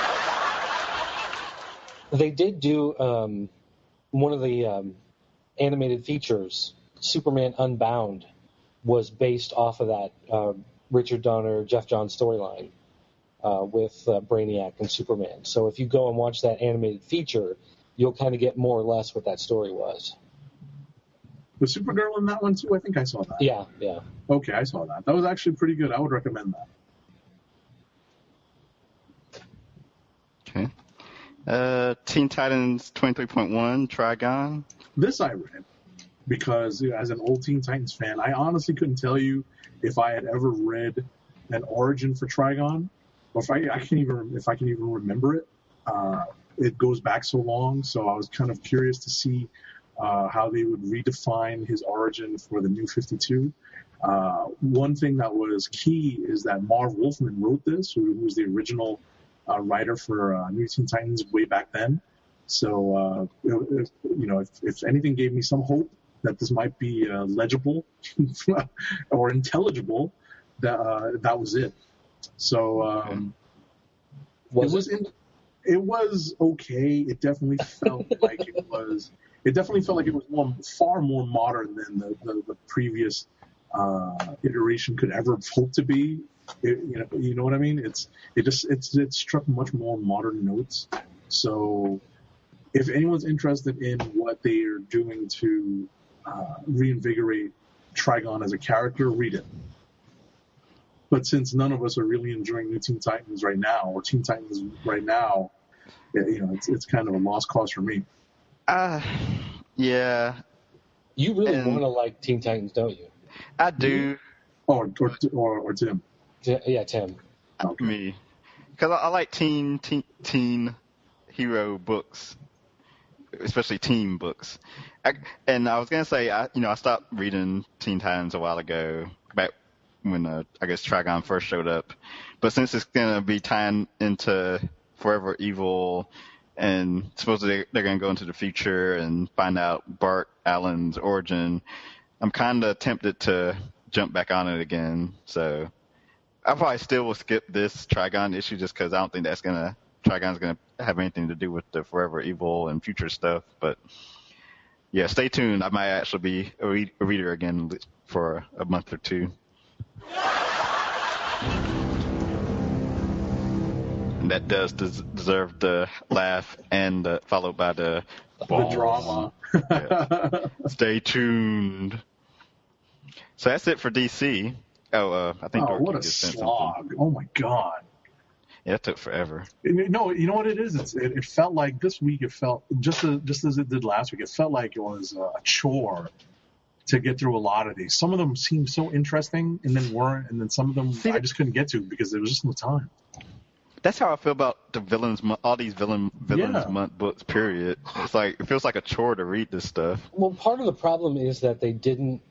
They did do one of the animated features, Superman Unbound, was based off of that Richard Donner, Jeff Johns storyline with Brainiac and Superman. So if you go and watch that animated feature, you'll kind of get more or less what that story was. Was Supergirl in that one too? I think I saw that. Yeah. Okay, I saw that. That was actually pretty good. I would recommend that. Okay. Teen Titans 23.1, Trigon. This I read because as an old Teen Titans fan, I honestly couldn't tell you if I had ever read an origin for Trigon, or if I can even remember it. It goes back so long, so I was kind of curious to see how they would redefine his origin for the New 52. One thing that was key is that Marv Wolfman wrote this, who was the original writer for New Teen Titans way back then. So, if anything gave me some hope that this might be legible or intelligible, that was it. So, it was okay. It definitely felt like it was. It definitely felt like it was far more modern than the previous iteration could ever hope to be. You know what I mean? It struck much more modern notes. So if anyone's interested in what they are doing to reinvigorate Trigon as a character, read it. But since none of us are really enjoying New Teen Titans right now, or Teen Titans right now, it's kind of a lost cause for me. Yeah. You really want to like Teen Titans, don't you? I do. Or Tim. Yeah, Tim. Okay. Me. Because I like teen hero books, especially team books. And I was going to say, I stopped reading Teen Titans a while ago, back when, I guess, Trigon first showed up. But since it's going to be tying into Forever Evil, and supposedly they're going to go into the future and find out Bart Allen's origin, I'm kind of tempted to jump back on it again. So I probably still will skip this Trigon issue just because I don't think Trigon's going to have anything to do with the Forever Evil and future stuff. But Yeah, stay tuned. I might actually be a reader again for a month or two. And that does deserve the laugh and followed by the drama. Yes. Stay tuned. So that's it for DC. I think Dorky what a just sent slog! something. Oh my god. Yeah, it took forever. No, you know what it is? It felt like this week. It felt just as it did last week. It felt like it was a chore to get through a lot of these. Some of them seemed so interesting, and then weren't, and then some of them I just couldn't get to because there was just no time. That's how I feel about the villains. All these villains month books. Period. It's like it feels like a chore to read this stuff. Well, part of the problem is that they didn't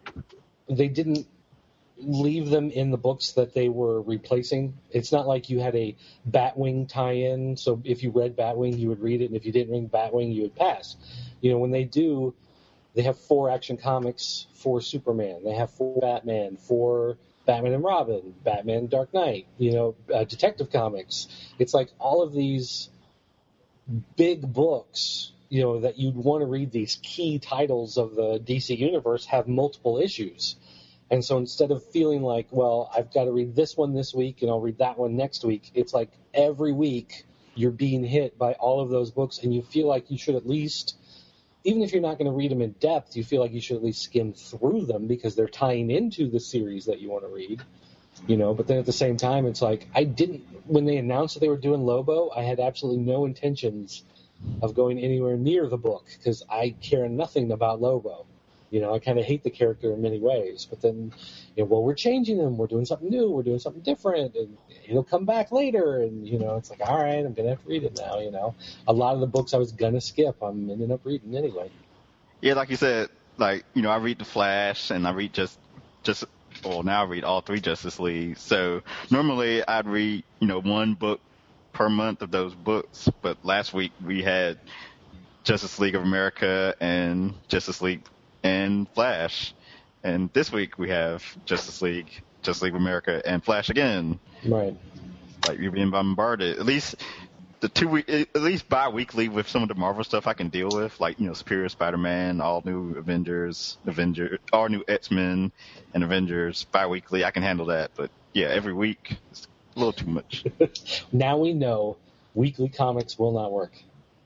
leave them in the books that they were replacing. It's not like you had a Batwing tie-in, so if you read Batwing, you would read it, and if you didn't read Batwing, you would pass. When they do, they have 4 Action Comics for Superman. They have 4 Batman, 4 Batman and Robin, Batman Dark Knight, Detective Comics. It's like all of these big books, that you'd want to read, these key titles of the DC Universe have multiple issues. And so instead of feeling like, well, I've got to read this one this week and I'll read that one next week, it's like every week you're being hit by all of those books, and you feel like you should at least, even if you're not going to read them in depth, you feel like you should at least skim through them because they're tying into the series that you want to read. But then at the same time, it's like when they announced that they were doing Lobo, I had absolutely no intentions of going anywhere near the book because I care nothing about Lobo. I kind of hate the character in many ways, but then, we're changing him. We're doing something new. We're doing something different, and he'll come back later. And, it's like, all right, I'm going to have to read it now, A lot of the books I was going to skip, I'm ending up reading anyway. Yeah, like you said, I read The Flash, and I read now I read all 3 Justice League. So normally I'd read, 1 book per month of those books, but last week we had Justice League of America and Justice League and Flash, and this week we have Justice League of America, and Flash again. Right. Like you're being bombarded. At least bi-weekly with some of the Marvel stuff I can deal with, like Superior Spider-Man, all new Avengers, all new X-Men, and Avengers. Bi-weekly, I can handle that, but yeah, every week it's a little too much. Now we know weekly comics will not work.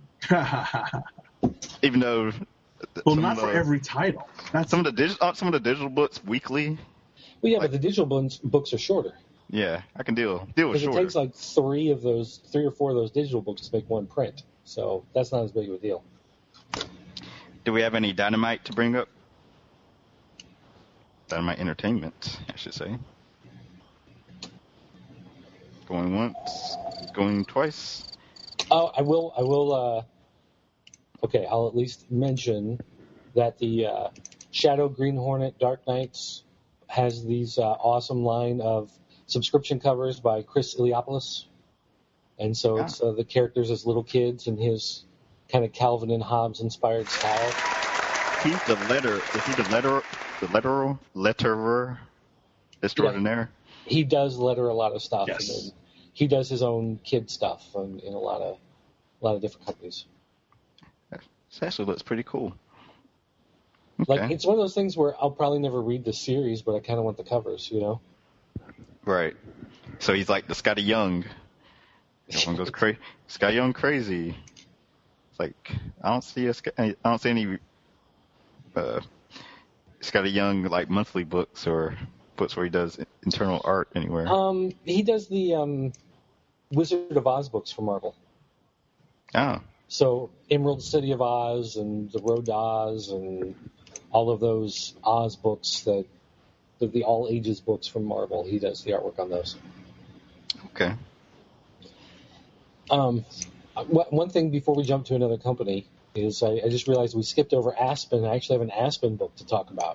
Even though. Well, not for every title. Some of the digital books weekly. Well, yeah, but the digital books are shorter. Yeah, I can deal with shorter. It takes like 3 or 4 of those digital books to make 1 print, so that's not as big of a deal. Do we have any Dynamite to bring up? Dynamite Entertainment, I should say. Going once, going twice. Oh, I will. Okay, I'll at least mention that the Shadow, Green Hornet, Dark Knights has these awesome line of subscription covers by Chris Iliopoulos. And so it's the characters as little kids in his kind of Calvin and Hobbes inspired style. He's the letterer extraordinaire. Yeah, he does letter a lot of stuff. Yes. And then he does his own kid stuff in a lot of different companies. This actually looks pretty cool. Like, Okay. it's one of those things where I'll probably never read the series, but I kind of want the covers, Right. So he's like the Scotty Young. Everyone goes crazy. Scotty Young crazy. It's like I don't see any Scotty Young like monthly books or books where he does internal art anywhere. He does the Wizard of Oz books for Marvel. Oh. So Emerald City of Oz and The Road to Oz and all of those Oz books the all ages books from Marvel, he does the artwork on those. Okay. One thing before we jump to another company is I just realized we skipped over Aspen. I actually have an Aspen book to talk about.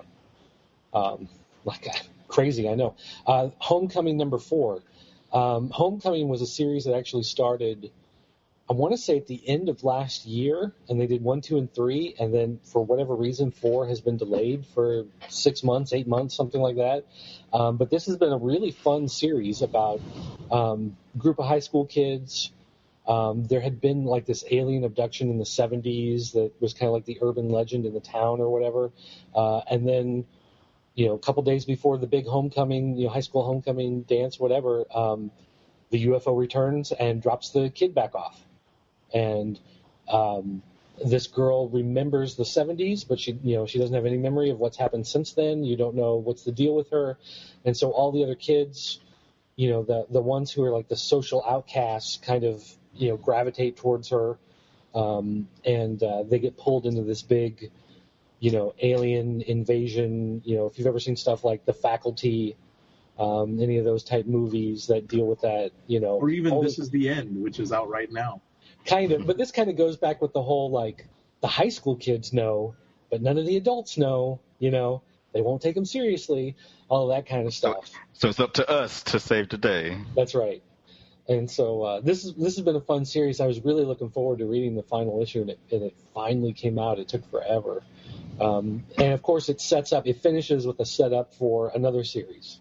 Crazy, I know. Homecoming number 4. Homecoming was a series that actually started, I want to say, at the end of last year, and they did 1, 2, and 3, and then for whatever reason, 4 has been delayed for 6 months, 8 months, something like that. But this has been a really fun series about a group of high school kids There had been like this alien abduction in the 70s that was kind of like the urban legend in the town or whatever. And then, a couple days before the big homecoming, high school homecoming dance, whatever, the UFO returns and drops the kid back off. And this girl remembers the 70s, but she doesn't have any memory of what's happened since then. You don't know what's the deal with her. And so all the other kids, the ones who are like the social outcasts kind of, gravitate towards her. And they get pulled into this big, alien invasion. If you've ever seen stuff like The Faculty, any of those type movies that deal with that, Or even This Is the End, which is out right now. Kind of, but this kind of goes back with the whole, like, the high school kids know, but none of the adults know, they won't take them seriously, all of that kind of stuff. So it's up to us to save the day. That's right. And so this has been a fun series. I was really looking forward to reading the final issue, and it finally came out. It took forever. And, of course, it finishes with a setup for another series,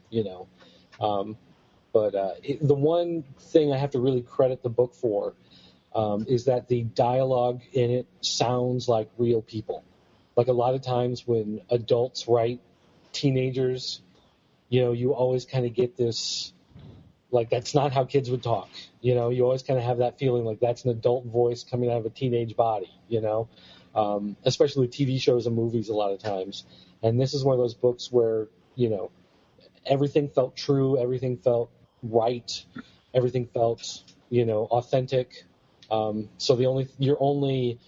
But the one thing I have to really credit the book for is that the dialogue in it sounds like real people. Like a lot of times when adults write teenagers, you always kind of get this, like, that's not how kids would talk. You always kind of have that feeling like that's an adult voice coming out of a teenage body, especially with TV shows and movies a lot of times. And this is one of those books where, everything felt true, everything felt right, everything felt, authentic. So your only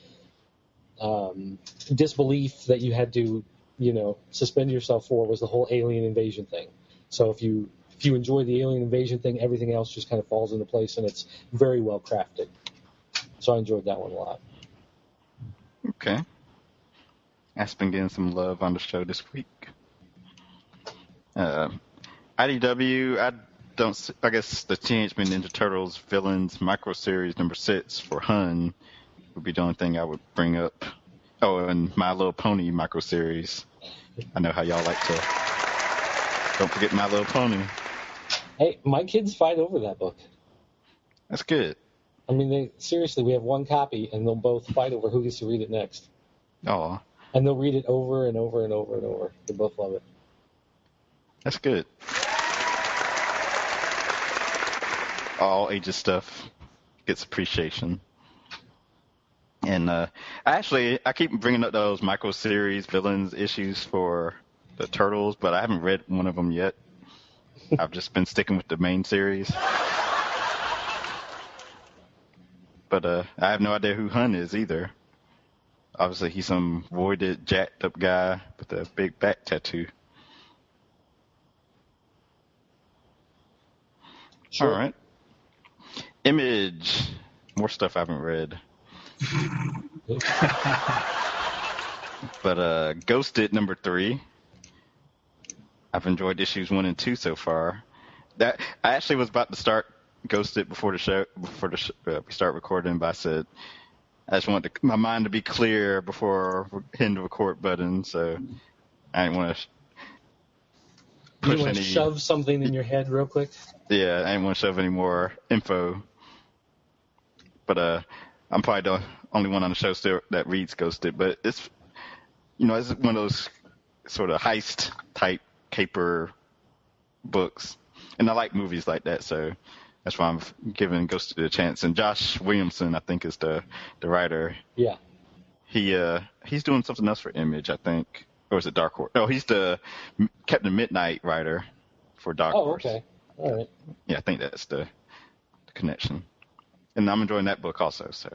disbelief that you had to, suspend yourself for was the whole alien invasion thing. So if you enjoy the alien invasion thing, everything else just kind of falls into place, and it's very well crafted. So I enjoyed that one a lot. Okay. That's been getting some love on the show this week. IDW, I guess the Teenage Mutant Ninja Turtles Villains Micro Series number 6 for Hun would be the only thing I would bring up. Oh, and My Little Pony Micro Series. I know how y'all like to. Don't forget My Little Pony. Hey, my kids fight over that book. That's good. I mean, seriously, we have one copy, and they'll both fight over who gets to read it next. Oh. And they'll read it over and over and over and over. They both love it. That's good. All ages stuff gets appreciation. And I keep bringing up those micro series villains issues for the Turtles, but I haven't read one of them yet. I've just been sticking with the main series. But I have no idea who Hun is either. Obviously, he's some voided, jacked up guy with a big back tattoo. Sure. All right. Image. More stuff I haven't read. But Ghosted number 3. I've enjoyed issues 1 and 2 so far. I actually was about to start Ghosted before we start recording, but I said I just want my mind to be clear before hitting the record button, so I didn't want to push you want to shove something in your head real quick? Yeah, I didn't want to shove any more info. But I'm probably the only one on the show still that reads Ghosted. But it's one of those sort of heist type caper books, and I like movies like that, so that's why I'm giving Ghosted a chance. And Josh Williamson, I think, is the writer. Yeah. He's doing something else for Image, I think, or is it Dark Horse? No, he's the Captain Midnight writer for Dark Horse. Oh, okay. All right. Yeah, I think that's the connection. And I'm enjoying that book also, so.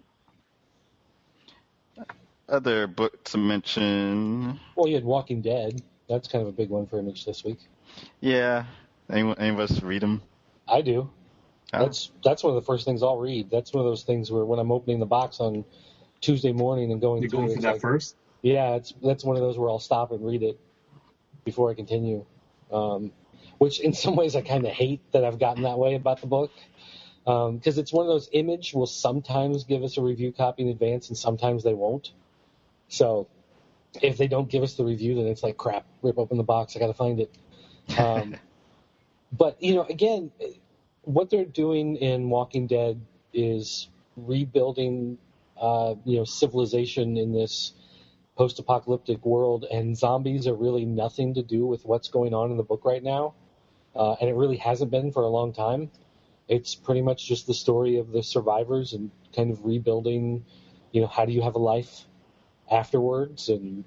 Other books to mention. Well, you had Walking Dead. That's kind of a big one for Image this week. Yeah. Any of us read them? I do. Oh. That's one of the first things I'll read. That's one of those things where when I'm opening the box on Tuesday morning and going You're through going for that first? Yeah, that's one of those where I'll stop and read it before I continue. Which in some ways I kind of hate that I've gotten that way about the book. Because it's one of those. Image will sometimes give us a review copy in advance and sometimes they won't. So if they don't give us the review, then it's like, crap, rip open the box, I got to find it. But, again, what they're doing in Walking Dead is rebuilding, civilization in this post-apocalyptic world, and zombies are really nothing to do with what's going on in the book right now, and it really hasn't been for a long time. It's pretty much just the story of the survivors and kind of rebuilding, how do you have a life afterwards, and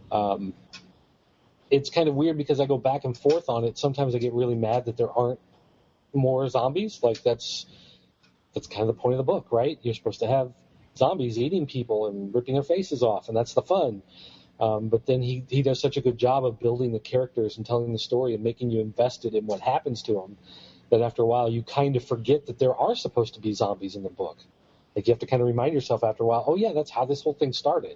it's kind of weird because I go back and forth on it. Sometimes I get really mad that there aren't more zombies. Like that's kind of the point of the book, right? You're supposed to have zombies eating people and ripping their faces off, and that's the fun. But then he does such a good job of building the characters and telling the story and making you invested in what happens to them that after a while you kind of forget that there are supposed to be zombies in the book. Like you have to kind of remind yourself after a while, oh yeah, that's how this whole thing started,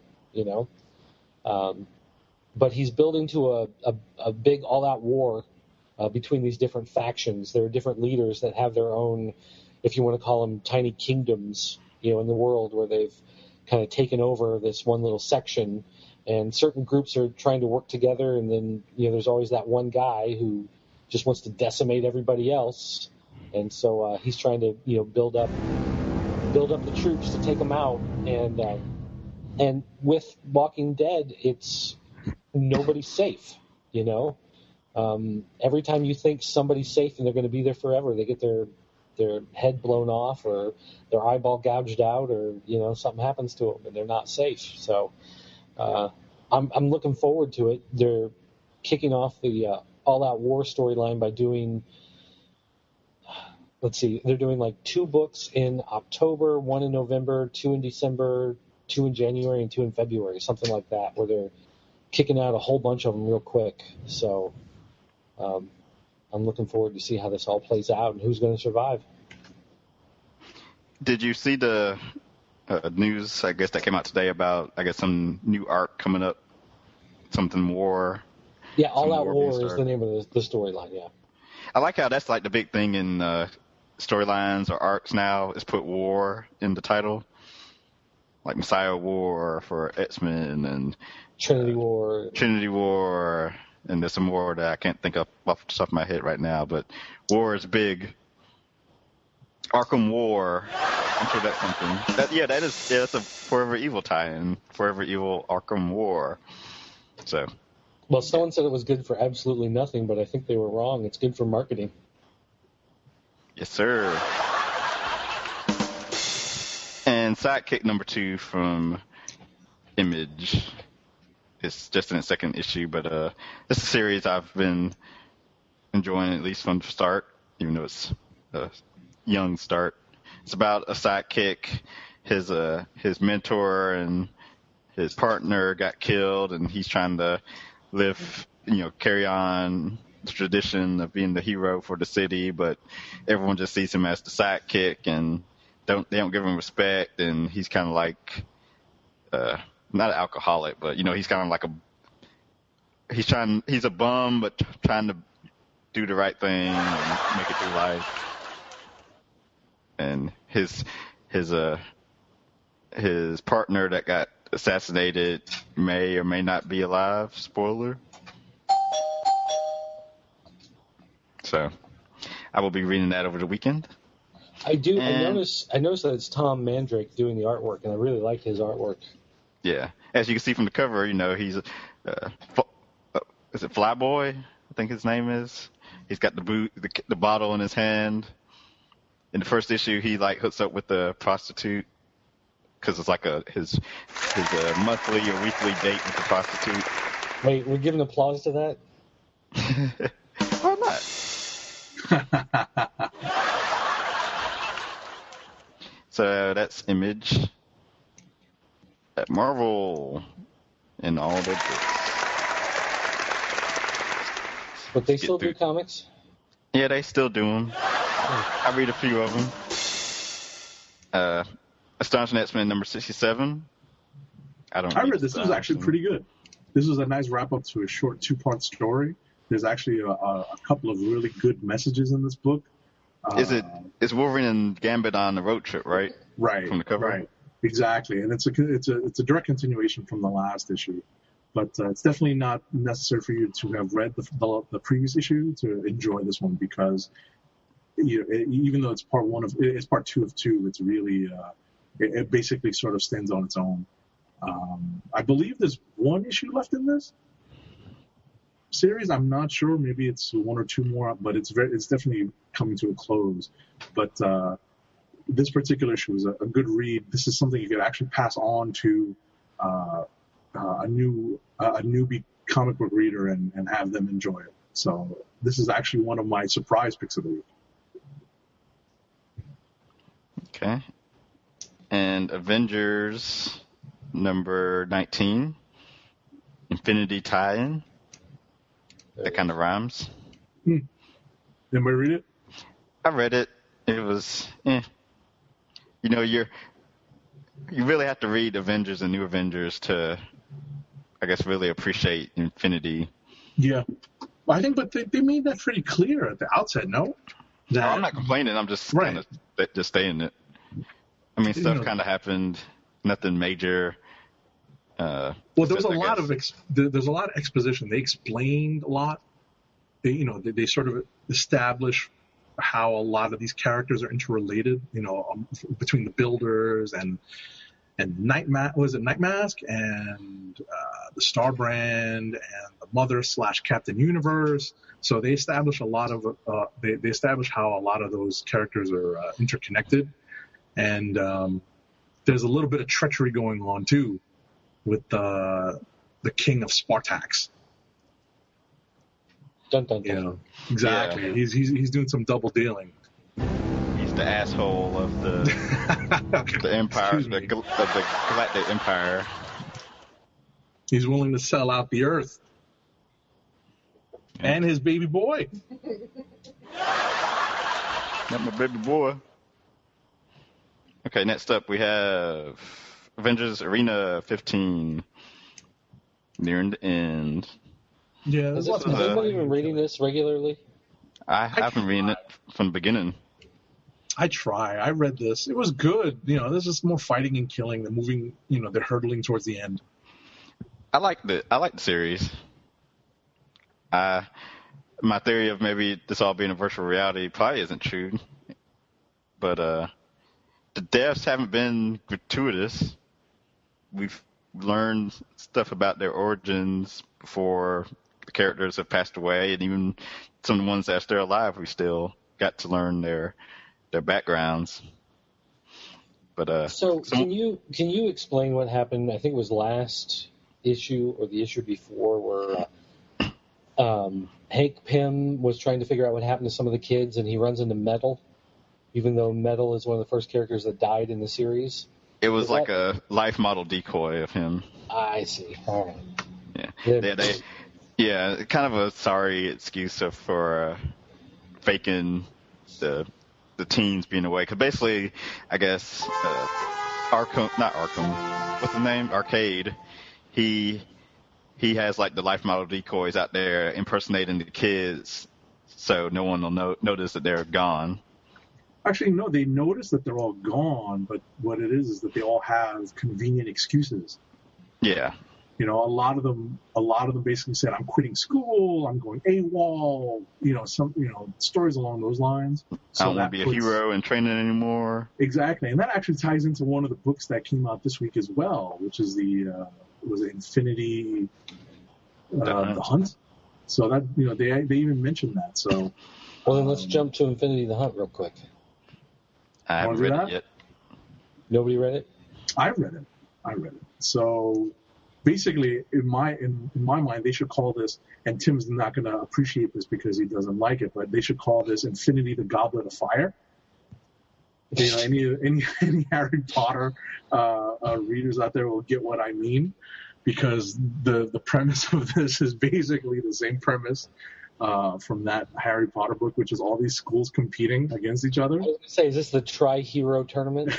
But he's building to a big all-out war between these different factions. There are different leaders that have their own, if you want to call them tiny kingdoms, in the world where they've kind of taken over this one little section, and certain groups are trying to work together, and then, there's always that one guy who just wants to decimate everybody else, and so he's trying to, build up the troops to take them out, and with Walking Dead, it's nobody's safe, every time you think somebody's safe and they're going to be there forever, they get their head blown off or their eyeball gouged out or, something happens to them and they're not safe. So I'm looking forward to it. They're kicking off the all-out war storyline by doing, they're doing like 2 books in October, 1 in November, 2 in December, 2 in January, and 2 in February, something like that, where they're kicking out a whole bunch of them real quick. So I'm looking forward to see how this all plays out and who's going to survive. Did you see the news, I guess, that came out today about, some new arc coming up? Something war? Yeah, All Out War is the name of the storyline, yeah. I like how that's like the big thing in storylines or arcs now is put war in the title. Like Messiah War for X-Men and Trinity War, and there's some more that I can't think of off the top of my head right now, but war is big. Arkham War, I'm sure that's something. That's a Forever Evil tie-in. Forever Evil Arkham War. So. Well, someone said it was good for absolutely nothing, but I think they were wrong. It's good for marketing. Yes, sir. And Sidekick number 2 from Image. It's just in its 2nd issue, but it's a series I've been enjoying at least from the start, even though it's a young start. It's about a sidekick. His mentor and his partner got killed, and he's trying to live, carry on the tradition of being the hero for the city, but everyone just sees him as the sidekick, and they don't give him respect, and he's kind of like not an alcoholic, but he's kind of like he's a bum, but trying to do the right thing and make it through life. And his partner that got assassinated may or may not be alive. Spoiler. So I will be reading that over the weekend. I do. And I noticed that it's Tom Mandrake doing the artwork, and I really like his artwork. Yeah, as you can see from the cover, he's is it Flyboy? I think his name is. He's got the bottle in his hand. In the first issue, he hooks up with the prostitute because it's like his monthly or weekly date with the prostitute. Wait, we're giving applause to that? Why not? So that's Image. At Marvel and all the books. But they still do comics? Yeah, they still do them. I read a few of them. Astonishing X-Men number 67. I read this. This was actually pretty good. This was a nice wrap-up to a short 2-part story. There's actually a couple of really good messages in this book. It's Wolverine and Gambit on the road trip, right? Right. From the cover? Right. Exactly. And it's a direct continuation from the last issue. But it's definitely not necessary for you to have read the previous issue to enjoy this one, because even though it's part 2 of 2, it's really it basically sort of stands on its own. I believe there's one issue left in this series. I'm not sure. Maybe it's 1 or 2 more, but it's definitely coming to a close. But this particular issue is a good read. This is something you could actually pass on to a newbie comic book reader and have them enjoy it. So this is actually one of my surprise picks of the week. Okay. And Avengers number 19, Infinity Tie-In. That kind of rhymes. Anybody read it? I read it. It was, you really have to read Avengers and New Avengers to, I guess, really appreciate Infinity. Yeah. I think, but they made that pretty clear at the outset, no? I'm not complaining. I'm just kind of just saying it. I mean, stuff kind of happened. Nothing major. Well, there was there's a lot of exposition. They explained a lot. They sort of establish how a lot of these characters are interrelated. Between the Builders and Nightmask and the Star Brand and the Mother / Captain Universe. So they establish a lot of they establish how a lot of those characters are interconnected, and there's a little bit of treachery going on too with the King of Spartax. Dun, dun, dun. Exactly. Yeah. He's doing some double dealing. He's the asshole of the Empire, of the Galactic Empire. He's willing to sell out the Earth and his baby boy. Not my baby boy. Okay, next up we have Avengers Arena 15, nearing the end. Yeah, is anybody even reading this regularly? I've been reading it from the beginning. I try. I read this. It was good. This is more fighting and killing than moving. They're hurtling towards the end. I like the series. My theory of maybe this all being a virtual reality probably isn't true, but the deaths haven't been gratuitous. We've learned stuff about their origins before the characters have passed away, and even some of the ones that are still alive, we still got to learn their backgrounds. But so can you explain what happened? I think it was last issue or the issue before where Hank Pym was trying to figure out what happened to some of the kids, and he runs into Metal, even though Metal is one of the first characters that died in the series. It was like a life model decoy of him. I see. All right. Yeah. Kind of a sorry excuse for faking the teens being away. Because basically, I guess not Arkham. What's the name? Arcade. He has like the life model decoys out there impersonating the kids, so no one will notice that they're gone. Actually, no, they notice that they're all gone, but what it is that they all have convenient excuses. Yeah. A lot of them basically said, "I'm quitting school. I'm going AWOL." Stories along those lines. So I don't want to be a hero in training anymore. Exactly, and that actually ties into one of the books that came out this week as well, which is was it Infinity the Hunt? So that they even mentioned that. So. Well, then let's jump to Infinity the Hunt real quick. I haven't read it yet. Nobody read it? I read it. So basically, in my mind, they should call this, and Tim's not going to appreciate this because he doesn't like it, but they should call this Infinity the Goblet of Fire. Any Harry Potter readers out there will get what I mean, because the premise of this is basically the same premise from that Harry Potter book, which is all these schools competing against each other. I was going to say, is this the Tri-Hero Tournament?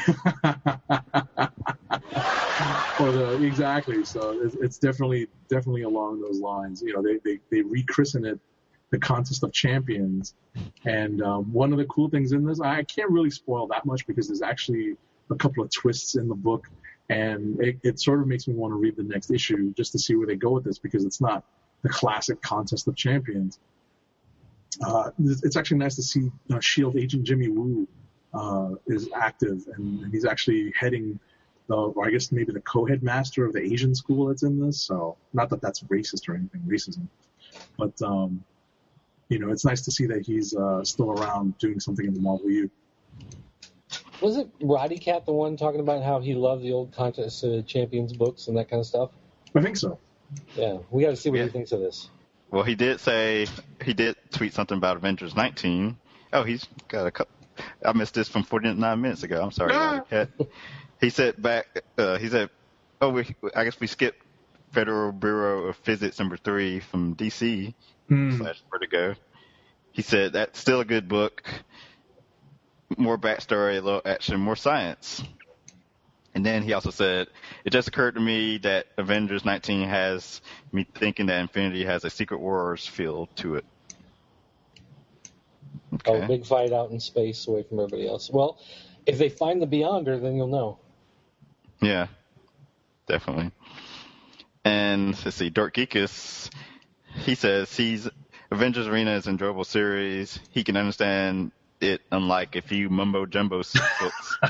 Exactly. So it's definitely along those lines. They rechristen it the Contest of Champions, and one of the cool things in this, I can't really spoil that much because there's actually a couple of twists in the book, and it sort of makes me want to read the next issue just to see where they go with this, because it's not the classic Contest of Champions. It's actually nice to see Shield agent Jimmy Woo is active, and he's actually heading I guess maybe the co-headmaster of the Asian school that's in this. So not that that's racist or anything, racism, but it's nice to see that he's still around doing something in the Marvel U. Was it Roddy Cat the one talking about how he loved the old Contest of Champions books and that kind of stuff? I think so. Yeah, we got to see what he thinks of this. Well, he did tweet something about Avengers 19. Oh, he's got a couple. I missed this from 49 minutes ago. I'm sorry, Roddy Cat. He said I guess we skipped Federal Bureau of Physics #3 from DC / Vertigo. He said that's still a good book. More backstory, a little action, more science. And then he also said, it just occurred to me that Avengers 19 has me thinking that Infinity has a Secret Wars feel to it. Okay. Oh, big fight out in space away from everybody else. Well, if they find the Beyonder, then you'll know. Yeah, definitely. And let's see, Dork Geekus, he says Avengers Arena is an enjoyable series. He can understand it, unlike a few mumbo jumbo books.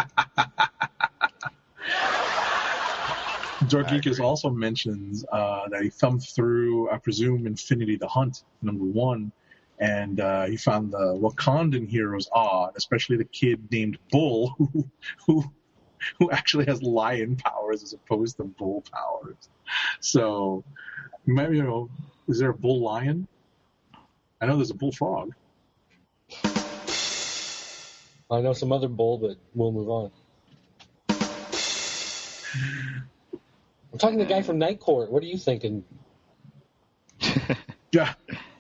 Dork Geekus also mentions that he thumbed through, I presume, Infinity the Hunt, #1, and he found the Wakandan heroes odd, especially the kid named Bull, who actually has lion powers as opposed to bull powers. So, maybe, is there a bull lion? I know there's a bullfrog. I know some other bull, but we'll move on. I'm talking to the guy from Night Court. What are you thinking? Yeah.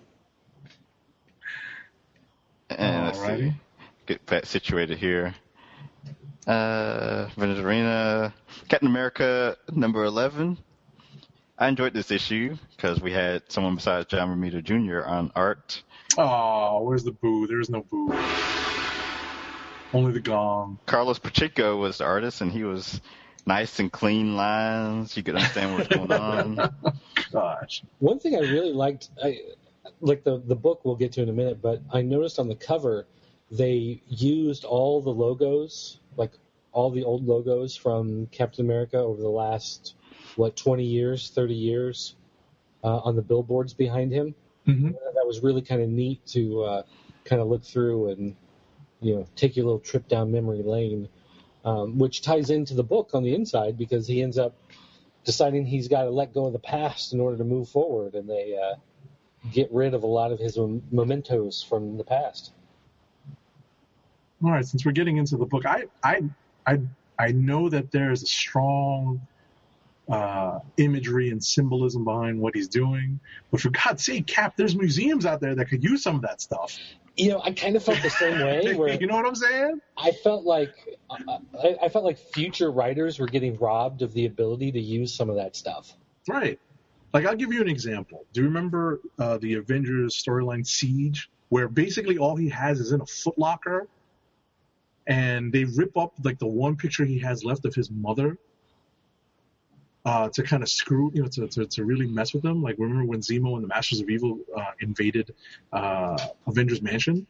And let's see. Get that situated here. Avengers Arena, Captain America #11. I enjoyed this issue because we had someone besides John Romita Jr. on art. Oh, where's the boo? There's no boo. Only the gong. Carlos Pacheco was the artist, and he was nice and clean lines. You could understand what's going on. Gosh. One thing I really liked, the book we'll get to in a minute, but I noticed on the cover they used all the logos, like all the old logos from Captain America over the last, 20 years, 30 years, on the billboards behind him. Mm-hmm. That was really kind of neat to kind of look through and, take your little trip down memory lane, which ties into the book on the inside because he ends up deciding he's got to let go of the past in order to move forward, and they get rid of a lot of his mementos from the past. All right, since we're getting into the book, I know that there's a strong imagery and symbolism behind what he's doing, but for God's sake, Cap, there's museums out there that could use some of that stuff. I kind of felt the same way. Where you know what I'm saying? I felt like future writers were getting robbed of the ability to use some of that stuff. Right. Like, I'll give you an example. Do you remember the Avengers storyline Siege, where basically all he has is in a footlocker, and they rip up like the one picture he has left of his mother to kind of screw, to really mess with them. Like, remember when Zemo and the Masters of Evil invaded Avengers Mansion?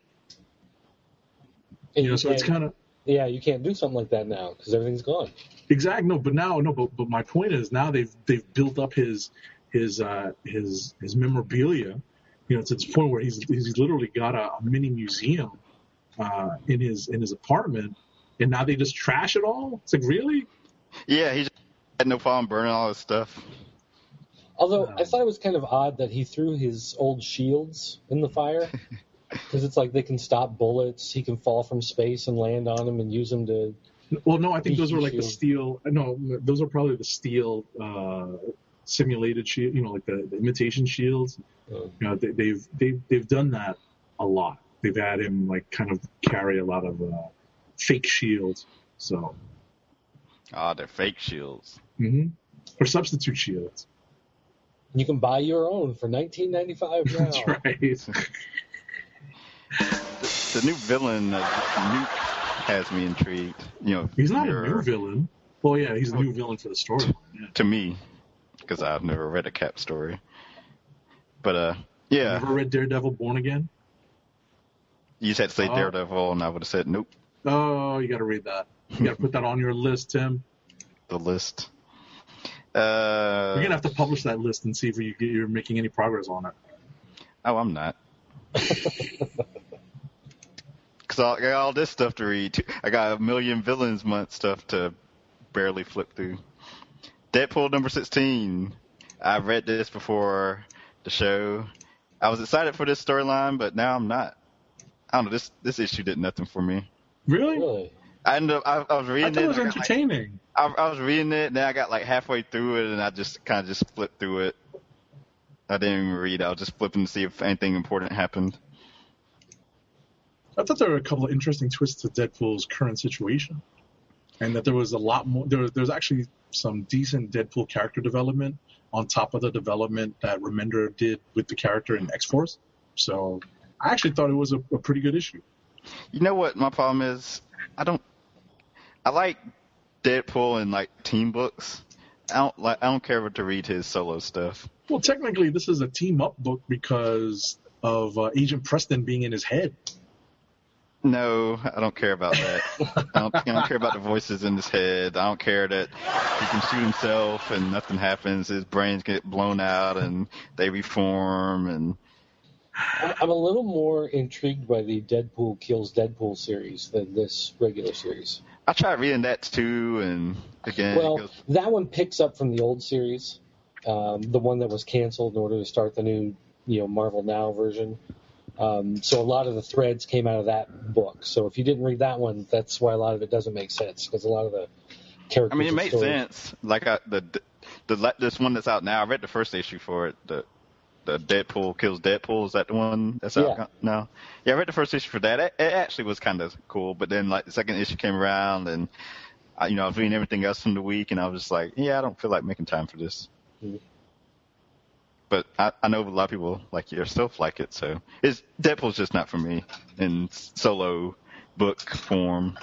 And so it's kind of... Yeah, you can't do something like that now because everything's gone. Exactly. No, but my point is now they've built up his memorabilia, to this point where he's literally got a mini museum in his apartment, and now they just trash it all. It's like, really? Yeah, he just had no problem burning all his stuff. Although I thought it was kind of odd that he threw his old shields in the fire, because it's like they can stop bullets. He can fall from space and land on them and use them to. Well, no, I think those were like the steel. No, those are probably the steel simulated shield. Like the imitation shields. They've done that a lot. They've had him like kind of carry a lot of fake shields. So. They're fake shields. Mm-hmm. Or substitute shields. You can buy your own for $19.95 now. That's right. The new villain, Nuke, has me intrigued. He's not a new villain. Well, yeah, he's a new villain for the story. Yeah. To me, because I've never read a Cap story. But yeah. Never read Daredevil Born Again? You just had to say Oh. Daredevil, and I would have said nope. Oh, you got to read that. You got to put that on your list, Tim. The list. You're gonna have to publish that list and see if you're making any progress on it. Oh, I'm not. Because I got all this stuff to read. Too. I got a million Villains Month stuff to barely flip through. Deadpool number 16. I read this before the show. I was excited for this storyline, but now I'm not. I don't know. This issue did nothing for me. Really? Really? I was reading I thought it was I got, entertaining. I was reading it, and then I got like halfway through it, and I just kind of just flipped through it. I didn't even read. I was just flipping to see if anything important happened. I thought there were a couple of interesting twists to Deadpool's current situation, and that there was a lot more. There's actually some decent Deadpool character development on top of the development that Remender did with the character in X-Force. So I actually thought it was a pretty good issue. You know what my problem is? I like Deadpool in like team books. I don't care to read his solo stuff. Well, technically, this is a team-up book because of Agent Preston being in his head. No, I don't care about that. I don't care about the voices in his head. I don't care that he can shoot himself and nothing happens. His brains get blown out and they reform. And I'm a little more intrigued by the Deadpool Kills Deadpool series than this regular series. I tried reading that too, and again, Well, that one picks up from the old series, the one that was canceled in order to start the new, Marvel Now version. So a lot of the threads came out of that book. So if you didn't read that one, that's why a lot of it doesn't make sense, because a lot of the characters. I mean, it makes stories... sense. Like this one that's out now. I read the first issue for it. The Deadpool Kills Deadpool. Is that the one that's out now? Yeah, I read the first issue for that. It actually was kind of cool. But then like the second issue came around, and I was reading everything else from the week, and I was just like, yeah, I don't feel like making time for this. Mm-hmm. But I know a lot of people like yourself like it, so Deadpool's just not for me in solo book form.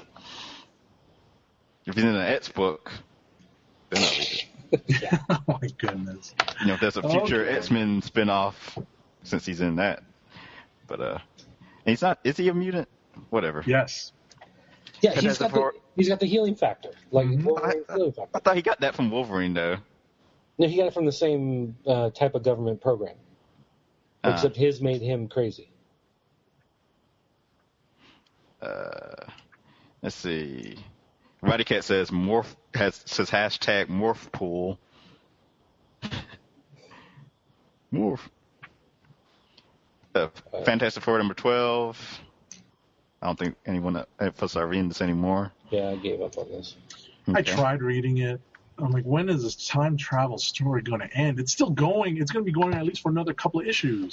If he's in an X book, then I'll read it. Oh my goodness. If there's a future X-Men spinoff, since he's in that. But and he's not. Is he a mutant? Whatever. Yes. Yeah, he's got the healing factor. Like Wolverine's healing factor. I thought he got that from Wolverine though. No, he got it from the same type of government program, except his made him crazy. Let's see. Radicat says says hashtag morph pool. Morph. Fantastic Four number 12. I don't think anyone of us are reading this anymore. Yeah, I gave up on this. Okay. I tried reading it. I'm like, when is this time travel story going to end? It's still going. It's going to be going at least for another couple of issues.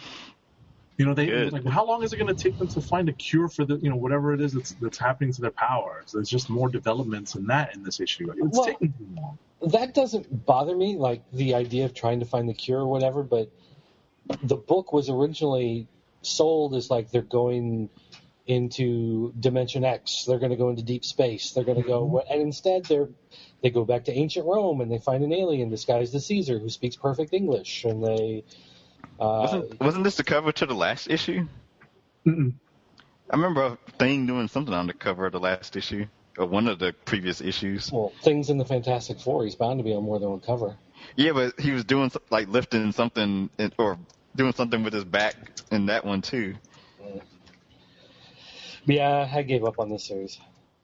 How long is it going to take them to find a cure for the, whatever it is that's happening to their powers? There's just more developments in this issue. It's taking too long. That doesn't bother me, like the idea of trying to find the cure or whatever, but the book was originally sold as like they're going into Dimension X, they're going to go into deep space, they're going to go, and instead they go back to ancient Rome and they find an alien disguised as Caesar who speaks perfect English, and they... Wasn't this the cover to the last issue? Mm-mm. I remember a Thing doing something on the cover of the last issue, or one of the previous issues. Well, Thing's in the Fantastic Four. He's bound to be on more than one cover. Yeah, but he was doing like lifting something or doing something with his back in that one too. Yeah, I gave up on this series.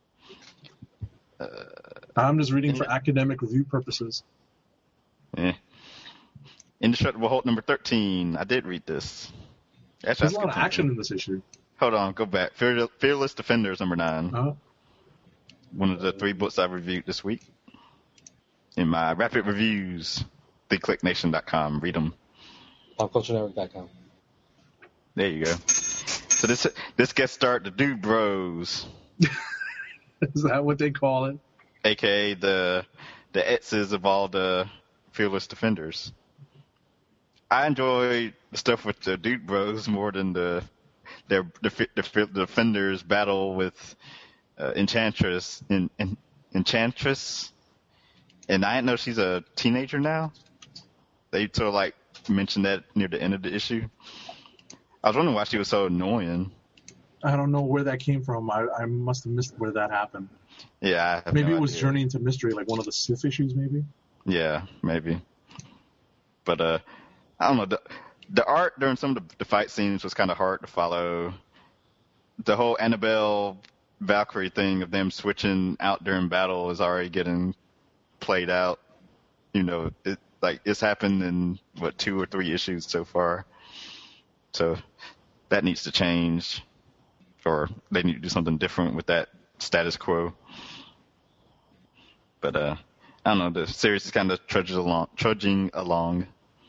I'm just reading for academic review purposes. Yeah. Indestructible Hulk number 13. I did read this. Actually, There's a lot of action in this issue. Hold on, go back. Fearless Defenders number 9. Uh-huh. One of the 3 books I reviewed this week. In my rapid reviews, theclicknation.com. Read them. PopCultureNetwork.com. There you go. So this gets started the Dude Bros. Is that what they call it? AKA the X's of all the Fearless Defenders. I enjoy the stuff with the Dude Bros more than the Defenders battle with Enchantress. Enchantress. And I didn't know she's a teenager now. They sort of like mentioned that near the end of the issue. I was wondering why she was so annoying. I don't know where that came from. I must have missed where that happened. Yeah, I have Maybe no it was idea. Journey into Mystery, like one of the Sith issues, maybe. Yeah, maybe. But I don't know. The art during some of the fight scenes was kind of hard to follow. The whole Annabelle Valkyrie thing of them switching out during battle is already getting played out. You know, it's happened in 2 or 3 issues so far. So that needs to change, or they need to do something different with that status quo. But I don't know. The series is kind of trudging along.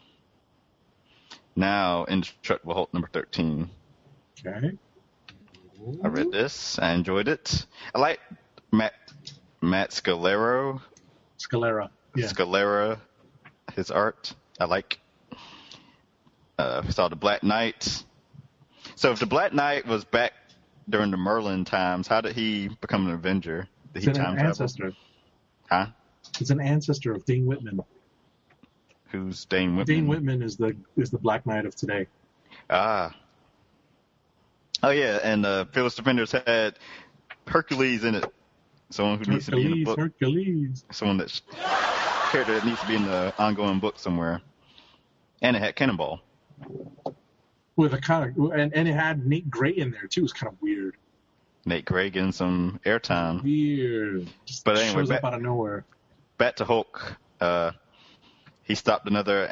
Now, Indestructible Hulk number 13. Okay. I read this. I enjoyed it. I like Matt Scalera. Yeah. Scalera, his art. I like. Saw the Black Knight. So if the Black Knight was back during the Merlin times, how did he become an Avenger? Did he It's an time travel? ancestor. Huh? It's an ancestor of Dane Whitman. Who's Dane Whitman? Dane Whitman is the Black Knight of today. Ah. Oh yeah, and Fearless Defenders had Hercules in it. Someone who needs to be in the book. Hercules. Someone character that needs to be in the ongoing book somewhere. And it had Cannonball. With a kind of and it had Nate Gray in there too. It's kind of weird. Nate Gray getting some airtime. Weird. Just But anyway, shows up out of nowhere. Back to Hulk. He stopped another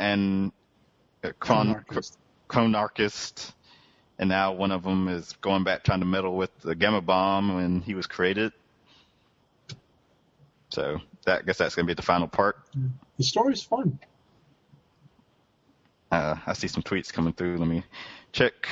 Chronarchist, and now one of them is going back trying to meddle with the Gamma Bomb when he was created. So I guess that's going to be the final part. The story's fun. I see some tweets coming through. Let me check.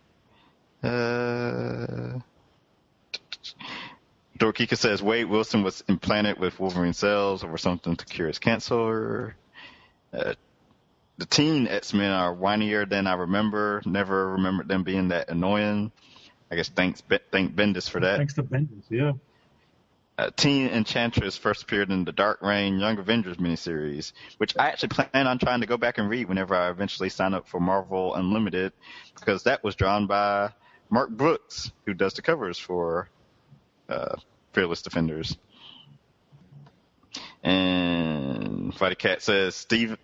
Dorkika says Wade Wilson was implanted with Wolverine cells or something to cure his cancer. The teen X-Men are whinier than I remember. Never remembered them being that annoying. I guess thank Bendis for that. Thanks to Bendis, yeah. Teen Enchantress first appeared in the Dark Reign Young Avengers miniseries, which I actually plan on trying to go back and read whenever I eventually sign up for Marvel Unlimited, because that was drawn by Mark Brooks, who does the covers for Fearless Defenders. And Fighty Cat says Stephen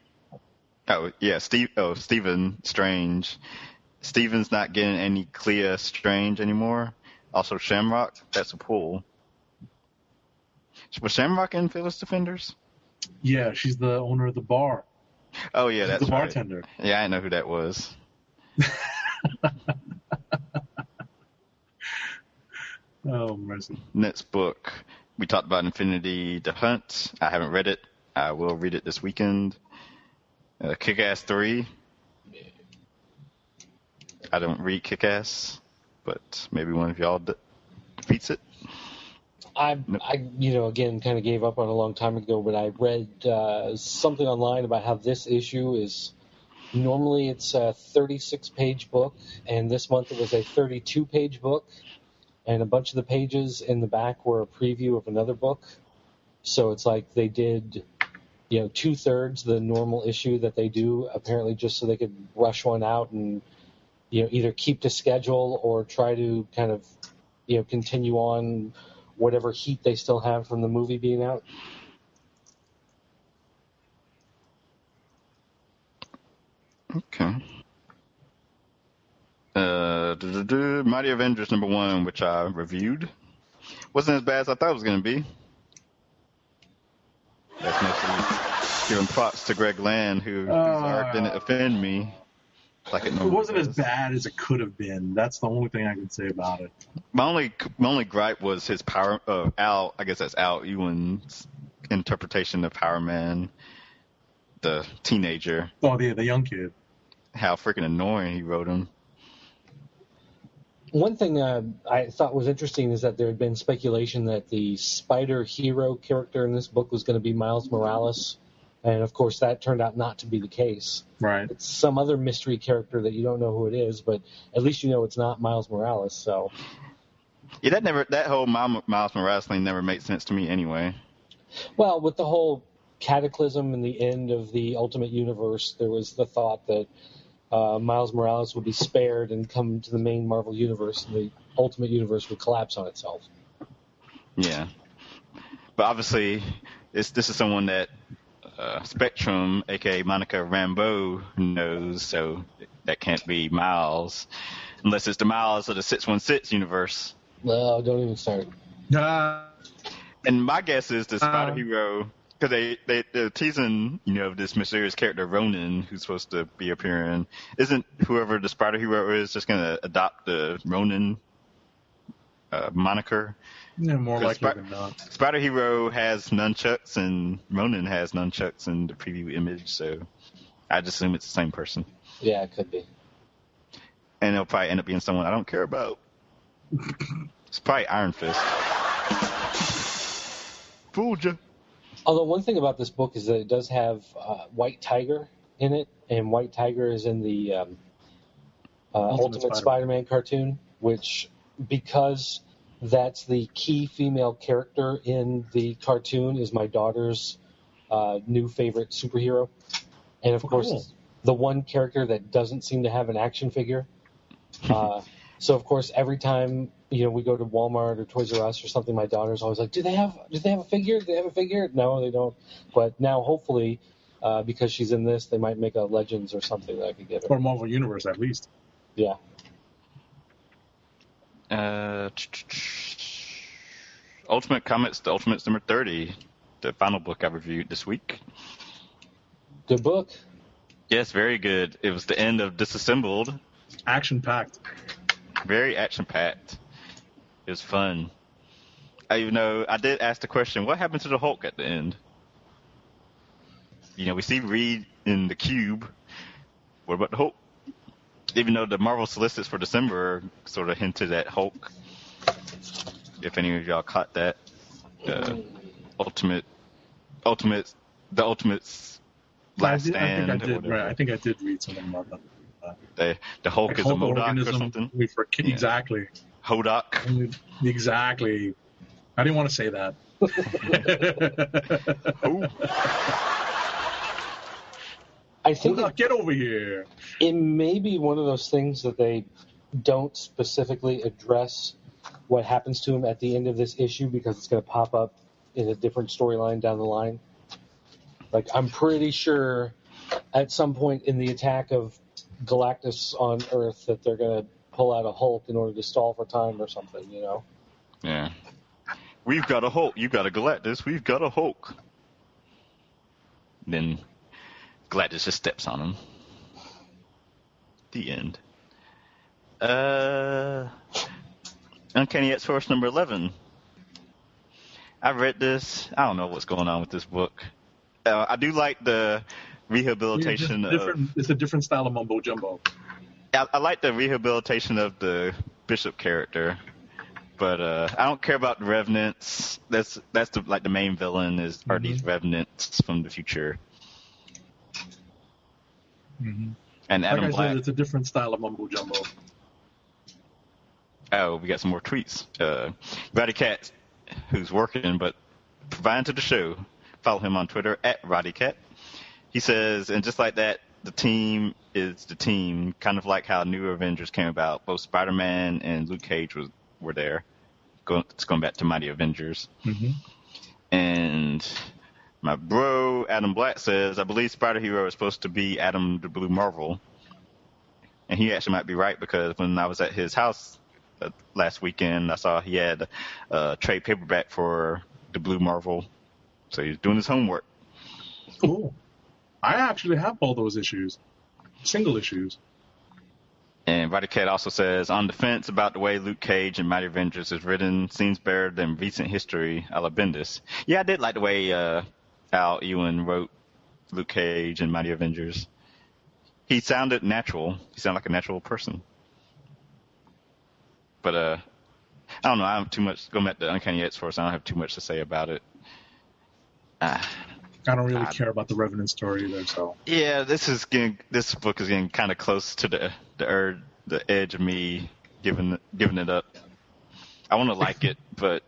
Strange. Steven's not getting any Clea Strange anymore. Also Shamrock, that's a pull. Was Shamrock in Fearless Defenders? Yeah, she's the owner of the bar. Oh yeah, that's the right. bartender. Yeah, I didn't know who that was. Oh mercy. Next book, we talked about Infinity The Hunt. I haven't read it. I will read it this weekend. Kick-Ass 3. I don't read Kick-Ass, but maybe one of y'all defeats it. I again, kind of gave up on it a long time ago, but I read something online about how this issue is normally it's a 36-page book, and this month it was a 32-page book, and a bunch of the pages in the back were a preview of another book. So it's like they did, 2/3 the normal issue that they do, apparently just so they could rush one out and, either keep to schedule or try to kind of, continue on whatever heat they still have from the movie being out. Okay. Mighty Avengers #1, which I reviewed, wasn't as bad as I thought it was going to be. That's mostly giving props to Greg Land, whose art didn't offend me. Like it wasn't as bad as it could have been. That's the only thing I can say about it. My only gripe was his power. Al, I guess that's Al Ewing's interpretation of Power Man, the teenager. Oh, the young kid. How freaking annoying he wrote him. One thing I thought was interesting is that there had been speculation that the Spider Hero character in this book was going to be Miles Morales. And, of course, that turned out not to be the case. Right. It's some other mystery character that you don't know who it is, but at least you know it's not Miles Morales. So, yeah, that whole Miles Morales thing never made sense to me anyway. Well, with the whole Cataclysm and the end of the Ultimate Universe, there was the thought that Miles Morales would be spared and come to the main Marvel universe, and the Ultimate Universe would collapse on itself. Yeah. But obviously, this is someone that Spectrum, a.k.a. Monica Rambeau, knows, so that can't be Miles. Unless it's the Miles of the 616 universe. No, don't even start. And my guess is the Spider Hero, because they're teasing, this mysterious character Ronin, who's supposed to be appearing. Isn't whoever the Spider Hero is just going to adopt the Ronin moniker? Yeah, more likely than not. Spider Hero has nunchucks, and Ronin has nunchucks in the preview image, so I just assume it's the same person. Yeah, it could be. And it'll probably end up being someone I don't care about. It's probably Iron Fist. Fooled ya. Although one thing about this book is that it does have White Tiger in it, and White Tiger is in the Ultimate Spider-Man cartoon, which, because that's the key female character in the cartoon, is my daughter's new favorite superhero. And, of course, the one character that doesn't seem to have an action figure. So, of course, every time we go to Walmart or Toys R Us or something, my daughter's always like, do they have a figure? Do they have a figure? No, they don't. But now, hopefully, because she's in this, they might make a Legends or something that I could get her. Or Marvel Universe, at least. Yeah. Ultimate Comics, the Ultimates number 30, the final book I reviewed this week. Good book. Yes, very good. It was the end of Disassembled. Action-packed. Very action-packed. It was fun. I did ask the question, what happened to the Hulk at the end? We see Reed in the cube. What about the Hulk? Even though the Marvel solicits for December sort of hinted at Hulk. If any of y'all caught that. The Ultimate's Last Stand. I think I did read something about that. The Hulk is a MODOK or something? Exactly. HODOK. Exactly. I didn't want to say that. I think get over here. It may be one of those things that they don't specifically address what happens to him at the end of this issue because it's going to pop up in a different storyline down the line. Like, I'm pretty sure at some point in the attack of Galactus on Earth that they're going to pull out a Hulk in order to stall for time or something, Yeah. We've got a Hulk. You got a Galactus. We've got a Hulk. Then Galactus just steps on him. The end. Uncanny X-Force number 11. I read this. I don't know what's going on with this book. I do like the rehabilitation it's a different style of mumbo jumbo. I like the rehabilitation of the Bishop character, but I don't care about the Revenants. That's the main villain are these Revenants from the future. Mm-hmm. And Adam like I Black. said, it's a different style of mumbo jumbo. Oh, we got some more tweets. Roddy Cat, who's working but providing to the show. Follow him on Twitter @RoddyCat. He says, and just like that, the team is the team, kind of like how New Avengers came about. Both Spider-Man and Luke Cage were there. It's going back to Mighty Avengers. Mm-hmm. And my bro, Adam Black, says, I believe Spider-Hero is supposed to be Adam the Blue Marvel. And he actually might be right, because when I was at his house last weekend, I saw he had a trade paperback for the Blue Marvel. So he's doing his homework. Cool. I actually have all those issues. Single issues. And Roddy Cat also says, on the fence about the way Luke Cage and Mighty Avengers is written, seems better than recent history a la Bendis. Yeah, I did like the way Al Ewing wrote Luke Cage and Mighty Avengers. He sounded natural. He sounded like a natural person. But I don't know. I have too much. Going back to Uncanny X-Force, I don't have too much to say about it. I don't really care about the Revenant story either. So yeah, this book is getting kind of close to the edge of me giving it up. I want to like it, but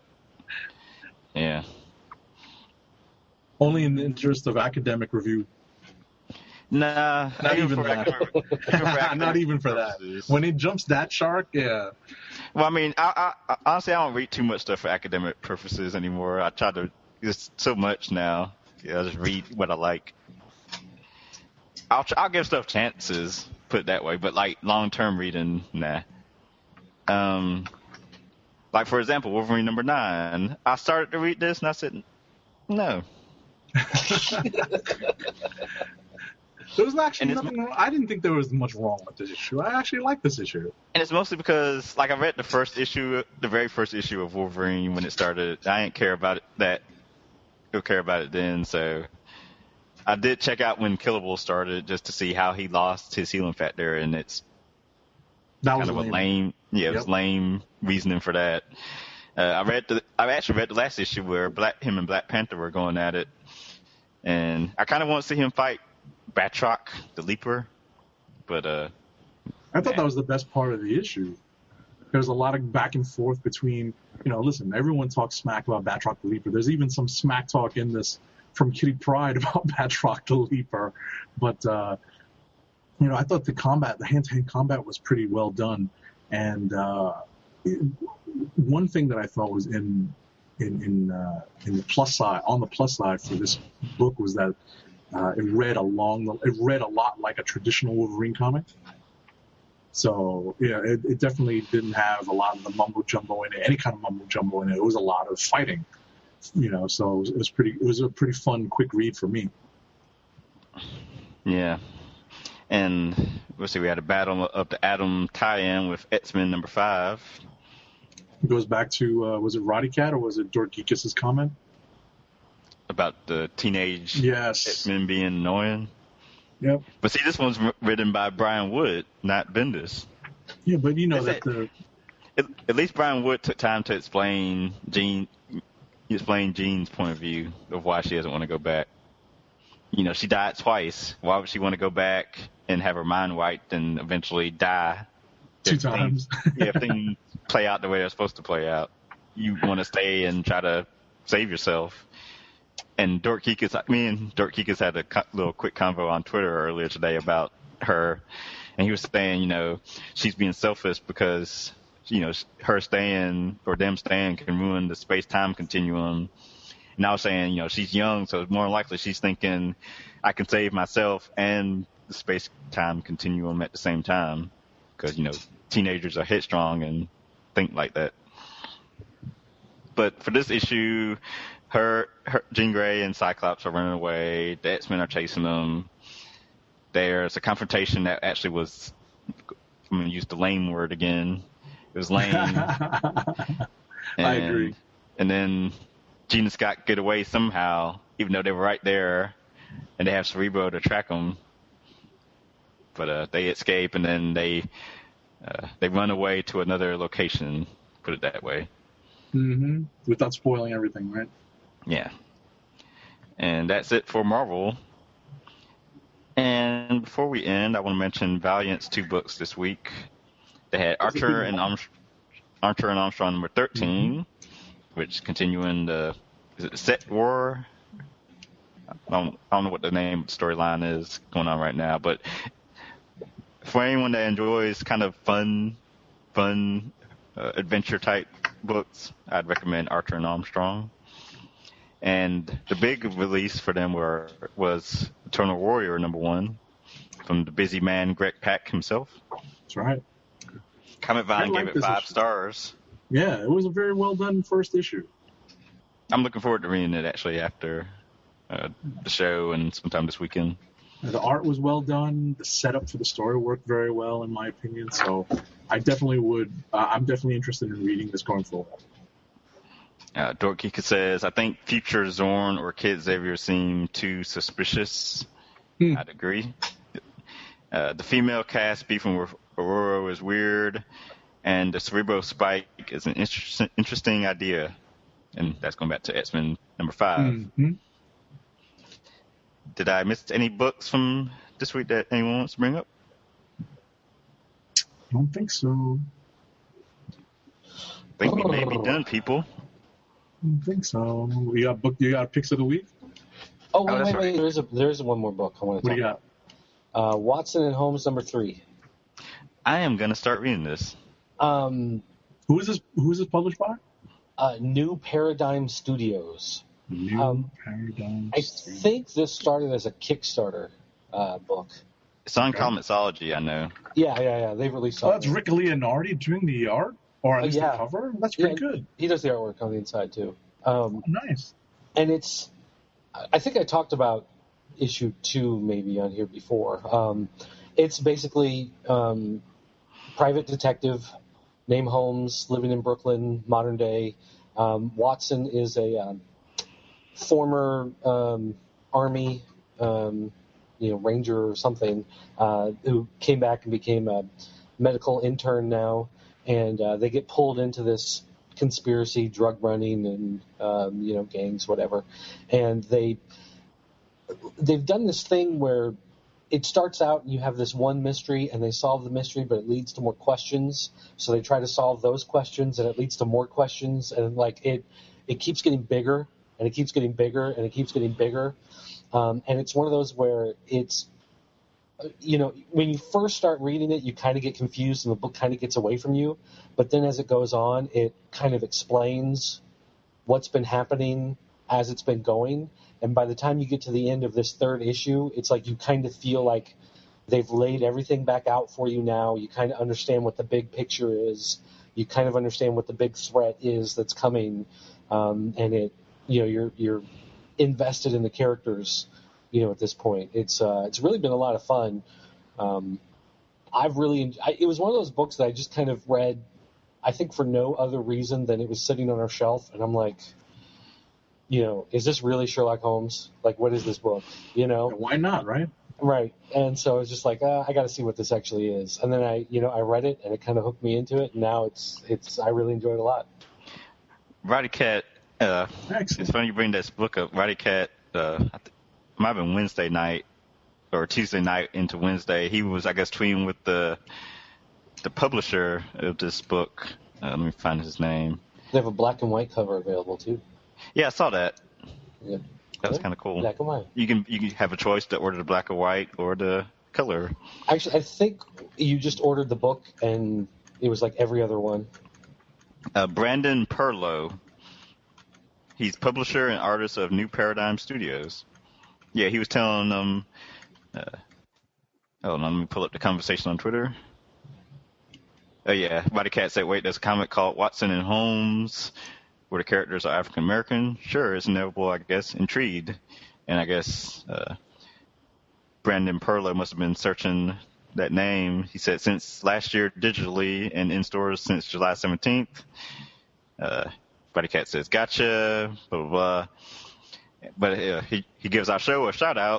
yeah. Only in the interest of academic review. Nah, Not even for that. academic Not even for that. purposes. When it jumps that shark, yeah. Well, I mean, I honestly, I don't read too much stuff for academic purposes anymore. I try to, there's so much now. Yeah, I just read what I like. I'll give stuff chances, put it that way, but like long-term reading, nah. Like for example, Wolverine #9. I started to read this and I said, no. There was actually And it's- nothing wrong. I didn't think there was much wrong with this issue. I actually like this issue. And it's mostly because, like, I read the very first issue of Wolverine when it started. I didn't care about it then, so I did check out when Killable started just to see how he lost his healing factor, and it's That was kind of lame. a lame, it was Yep. lame reasoning for that. I actually read the last issue where him and Black Panther were going at it, and I kind of want to see him fight Batroc, the Leaper, but I thought that was the best part of the issue. There's a lot of back and forth between, listen, everyone talks smack about Batroc the Leaper. There's even some smack talk in this from Kitty Pryde about Batroc the Leaper. But, I thought the hand-to-hand combat was pretty well done. And one thing that I thought was in the plus side, on the plus side for this book was that it read a lot like a traditional Wolverine comic. So yeah, it definitely didn't have a lot of the mumbo jumbo in it, any kind of mumbo jumbo in it. It was a lot of fighting, So it was a pretty fun, quick read for me. yeah. And let's see, we had a Battle of the Atom tie-in with X-Men #5. It goes back to was it Roddy Cat or was it Dort Geekus' comment? About the teenage Yes. X-Men being annoying. Yep. But see, this one's written by Brian Wood, not Bendis. Yeah, but you know Is that it- the At least Brian Wood took time to explain Jean's point of view of why she doesn't want to go back. She died twice. Why would she want to go back and have her mind wiped and eventually die? two If things- times. if things play out the way they're supposed to play out, you want to stay and try to save yourself. And me and Dort Geekus had a little quick convo on Twitter earlier today about her, and he was saying, she's being selfish because, her staying or them staying can ruin the space-time continuum. And I was saying, she's young, so more likely she's thinking, I can save myself and the space-time continuum at the same time, because, teenagers are headstrong and think like that. But for this issue, her Jean Grey and Cyclops are running away. The X-Men are chasing them. There's a confrontation that actually was, I'm going to use the lame word again. It was lame. I agree. And then Jean and Scott get away somehow, even though they were right there, and they have Cerebro to track them. But they escape, and then they run away to another location, put it that way. Mm-hmm. Without spoiling everything, right? Yeah. And that's it for Marvel. And before we end, I want to mention Valiant's 2 books this week. They had Archer and Armstrong #13, which continuing the Set War. I don't know what the name of the storyline is going on right now, but for anyone that enjoys kind of fun adventure type books, I'd recommend Archer and Armstrong. And the big release for them was Eternal Warrior #1 from the busy man Greg Pak himself. That's right. Comic Vine I gave like it this 5 issue. stars. Yeah, it was a very well done first issue. I'm looking forward to reading it actually after the show and sometime this weekend. The art was well done. The setup for the story worked very well, in my opinion. So I definitely would. I'm definitely interested in reading this going forward. Dort Geekus says, I think future Zorn or Kid Xavier seem too suspicious. I'd agree. The female cast beefing with Aurora is weird, and the Cerebro Spike is an interesting idea. And that's going back to X-Men #5. Mm-hmm. Did I miss any books from this week that anyone wants to bring up? I don't think so. I think we may be done, people. I don't think so. You got picks of the week? Oh, that's wait. right. There is one more book I want to What talk do you about. Watson and Holmes #3. I am going to start reading this. Who is this published by? New Paradigm Studios. New Paradigm. I think this started as a Kickstarter book. It's on Comixology, I know. Yeah. They've released. Oh, that's Rick Leonardi doing the art, or at least the cover. That's pretty good. He does the artwork on the inside too. Nice. And I think I talked about issue 2 maybe on here before. It's basically private detective named Holmes, living in Brooklyn, modern day. Watson is a former Army, Ranger or something, who came back and became a medical intern now, and they get pulled into this conspiracy, drug running, and gangs, whatever. And they've done this thing where it starts out and you have this one mystery and they solve the mystery, but it leads to more questions. So they try to solve those questions and it leads to more questions, and it keeps getting bigger and it keeps getting bigger and it keeps getting bigger. And it's one of those where it's, when you first start reading it, you kind of get confused and the book kind of gets away from you. But then as it goes on, it kind of explains what's been happening as it's been going. And by the time you get to the end of this 3rd issue, it's like you kind of feel like they've laid everything back out for you now. You kind of understand what the big picture is. You kind of understand what the big threat is that's coming. And you're invested in the characters, at this point. It's really been a lot of fun. It was one of those books that I just kind of read, I think for no other reason than it was sitting on our shelf, and I'm like, is this really Sherlock Holmes? Like, what is this book? Why not, right? Right. And so I was just like, I got to see what this actually is. And then I read it, and it kind of hooked me into it. And now I really enjoy it a lot. Roddy Cat. It's funny you bring this book up. Roddy Cat, might have been Wednesday night or Tuesday night into Wednesday. He was, I guess, tweeting with the publisher of this book. Let me find his name. They have a black and white cover available too. Yeah, I saw that. Yeah. That was kind of cool. Black and white. You can have a choice to order the black and white or the color. Actually, I think you just ordered the book and it was like every other one. Brandon Perlow. He's publisher and artist of New Paradigm Studios. Yeah, he was telling them. Hold on, let me pull up the conversation on Twitter. Oh yeah, Roddy Cat said, "Wait, there's a comic called Watson and Holmes, where the characters are African American. Sure, it's inevitable, I guess. Intrigued." And I guess Brandon Perlow must have been searching that name. He said, "Since last year, digitally and in stores since July 17th." Roddy Cat says, "Gotcha." Blah blah blah. But he gives our show a shout out.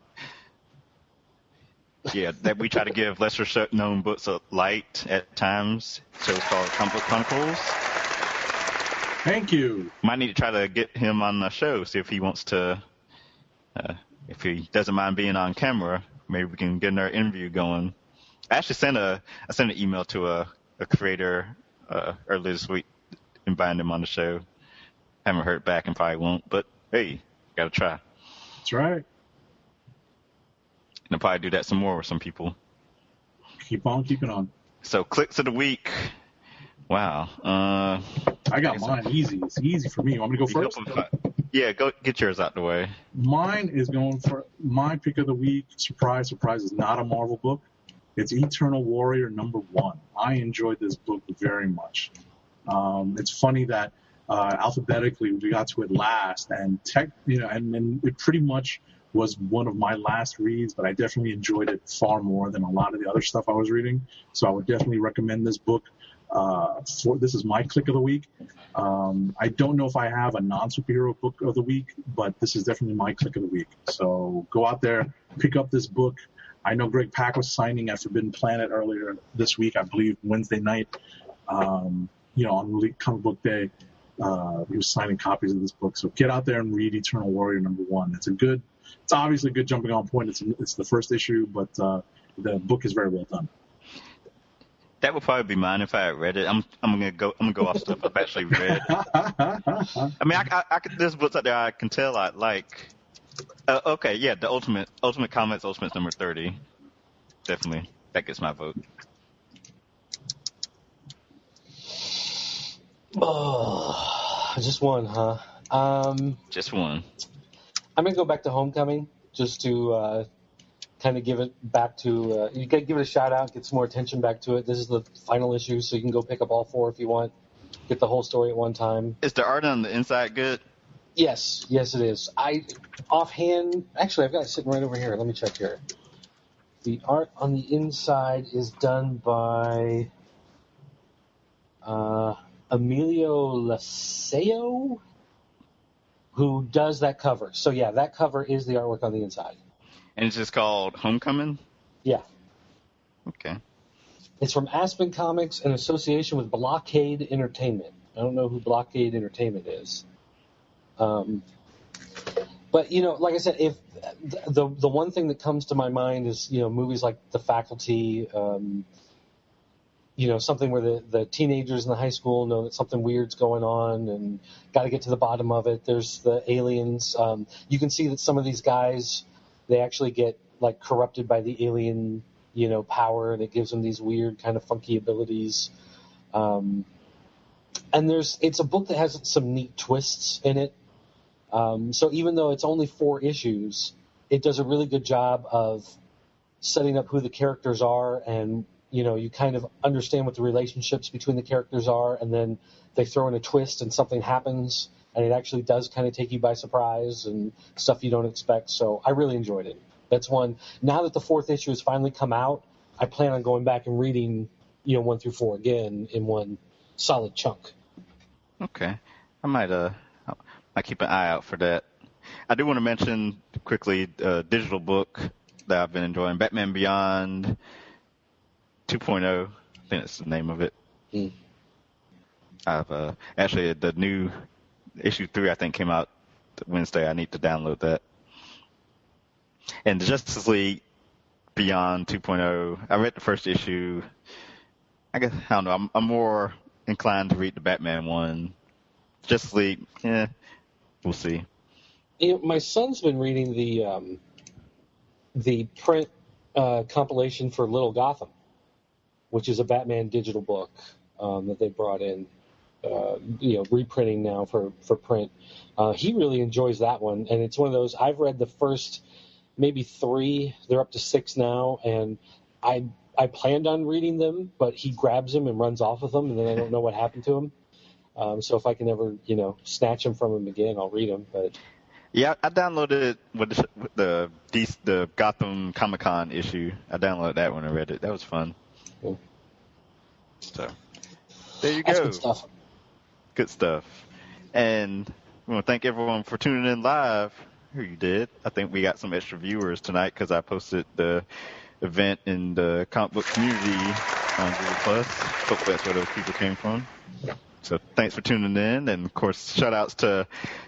That we try to give lesser known books a light at times. So it's called Comic Book Chronicles. Thank you. Might need to try to get him on the show, see if he wants to, if he doesn't mind being on camera. Maybe we can get another interview going. I actually sent an email to a creator earlier this week, inviting him on the show. Haven't heard back and probably won't, but hey, gotta try. That's right. And I'll probably do that some more with some people. Keep on keeping on. So, clicks of the week. Wow. I got mine easy. It's easy for me. You want me to go first? Yeah, go get yours out the way. Mine is going for my pick of the week. Surprise, surprise, is not a Marvel book. It's Eternal Warrior #1. I enjoyed this book very much. It's funny that alphabetically we got to it last, and and it pretty much was one of my last reads, but I definitely enjoyed it far more than a lot of the other stuff I was reading. So I would definitely recommend this book. This is my click of the week. I don't know if I have a non-superhero book of the week, but this is definitely my click of the week. So go out there, pick up this book. I know Greg Pak was signing at Forbidden Planet earlier this week, I believe Wednesday night, on Comic Book Day. He was signing copies of this book. So get out there and read Eternal Warrior #1. It's obviously a good jumping on point. It's the first issue, but the book is very well done. That would probably be mine if I had read it. I'm gonna go off stuff I've actually read. I mean, there's books out there I can tell I like. Okay, yeah, the Ultimate Comics, Ultimates #30. definitely. That gets my vote. Oh, just one, huh? Just one. I'm going to go back to Homecoming just to kind of give it back to you got to give it a shout out, get some more attention back to it. This is the final issue, so you can go pick up all 4 if you want. Get the whole story at one time. Is the art on the inside good? Yes, it is. Offhand, actually, I've got it sitting right over here. Let me check here. The art on the inside is done by Emilio Laseo, who does that cover. So, yeah, that cover is the artwork on the inside. And it's just called Homecoming? Yeah. Okay. It's from Aspen Comics in association with Blockade Entertainment. I don't know who Blockade Entertainment is. But, like I said, if the one thing that comes to my mind is, movies like The Faculty, something where the teenagers in the high school know that something weird's going on and got to get to the bottom of it. There's the aliens. You can see that some of these guys, they actually get like corrupted by the alien, power, and it gives them these weird kind of funky abilities. And it's a book that has some neat twists in it. So even though it's only 4 issues, it does a really good job of setting up who the characters are, and you kind of understand what the relationships between the characters are, and then they throw in a twist and something happens, and it actually does kind of take you by surprise and stuff you don't expect. So I really enjoyed it. That's one. Now that the 4th issue has finally come out, I plan on going back and reading 1 through 4 again in one solid chunk. Okay. I might keep an eye out for that. I do want to mention quickly a digital book that I've been enjoying, Batman Beyond 2.0. I think that's the name of it. I've actually, the new issue 3 I think came out Wednesday. I need to download that. And the Justice League Beyond 2.0, I read the first issue. I don't know. I'm more inclined to read the Batman one. Justice League, we'll see. My son's been reading the print compilation for Little Gotham, which is a Batman digital book that they brought in, reprinting now for print. He really enjoys that one, and it's one of those. I've read the first maybe 3. They're up to 6 now, and I planned on reading them, but he grabs them and runs off with them, and then I don't know what happened to him. So if I can ever, snatch them from him again, I'll read them. But yeah, I downloaded with the Gotham Comic-Con issue. I downloaded that one and read it. That was fun. Yeah. So there you go. That's good stuff. Good stuff. And we want to thank everyone for tuning in live. Here you did. I think we got some extra viewers tonight because I posted the event in the comic book community on Google+. Hopefully that's where those people came from. So thanks for tuning in. And, of course, shout-outs to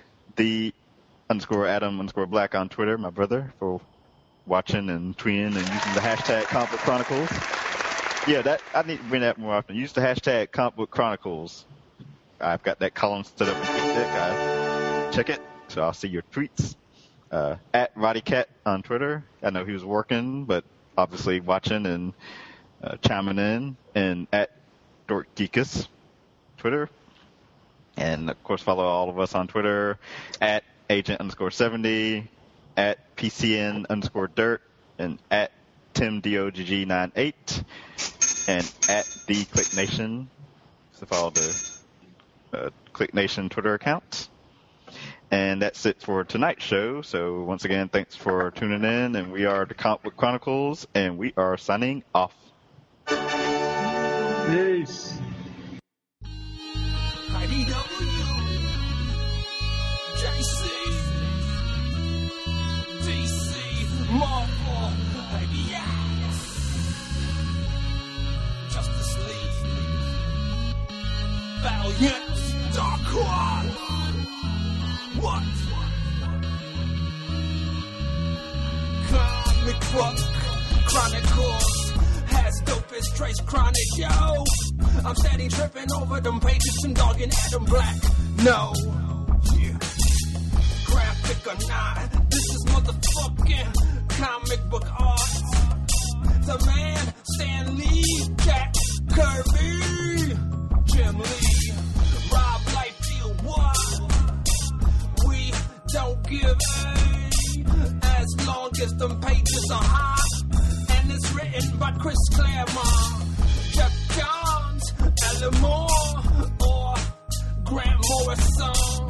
_Adam_Black on Twitter, my brother, for watching and tweeting and using the hashtag Comic Book Chronicles. Yeah, I need to bring that more often. Use the hashtag Comic Book Chronicles. I've got that column set up in TweetDeck, guys. Check it, so I'll see your tweets. At RoddyCat on Twitter. I know he was working, but obviously watching and chiming in. And at DorkGeekus, Twitter. And, of course, follow all of us on Twitter at Agent_70, at PCN_Dirt, and at TimDOGG98, and at the Click Nation. So follow the Click Nation Twitter account. And that's it for tonight's show. So once again, thanks for tuning in. And we are the Comic Book Chronicles, and we are signing off. Peace. IDW, JC, DC, Marvel, baby, yes. Justice League, Valiant, Dark One. What? Comic Book Chronicles has dopest Trace Chronic, yo. I'm steady tripping over them pages and dogging Adam Black. No. Yeah. Graphic or not, this is motherfucking comic book art. Professor Mann, Stan Lee, Jack Kirby, Jim Lee, Rob Liefeld, what? We don't give a as long as them pages are hot. And it's written by Chris Claremont, Jeff Johns, Alan Moore, or Grant Morrison.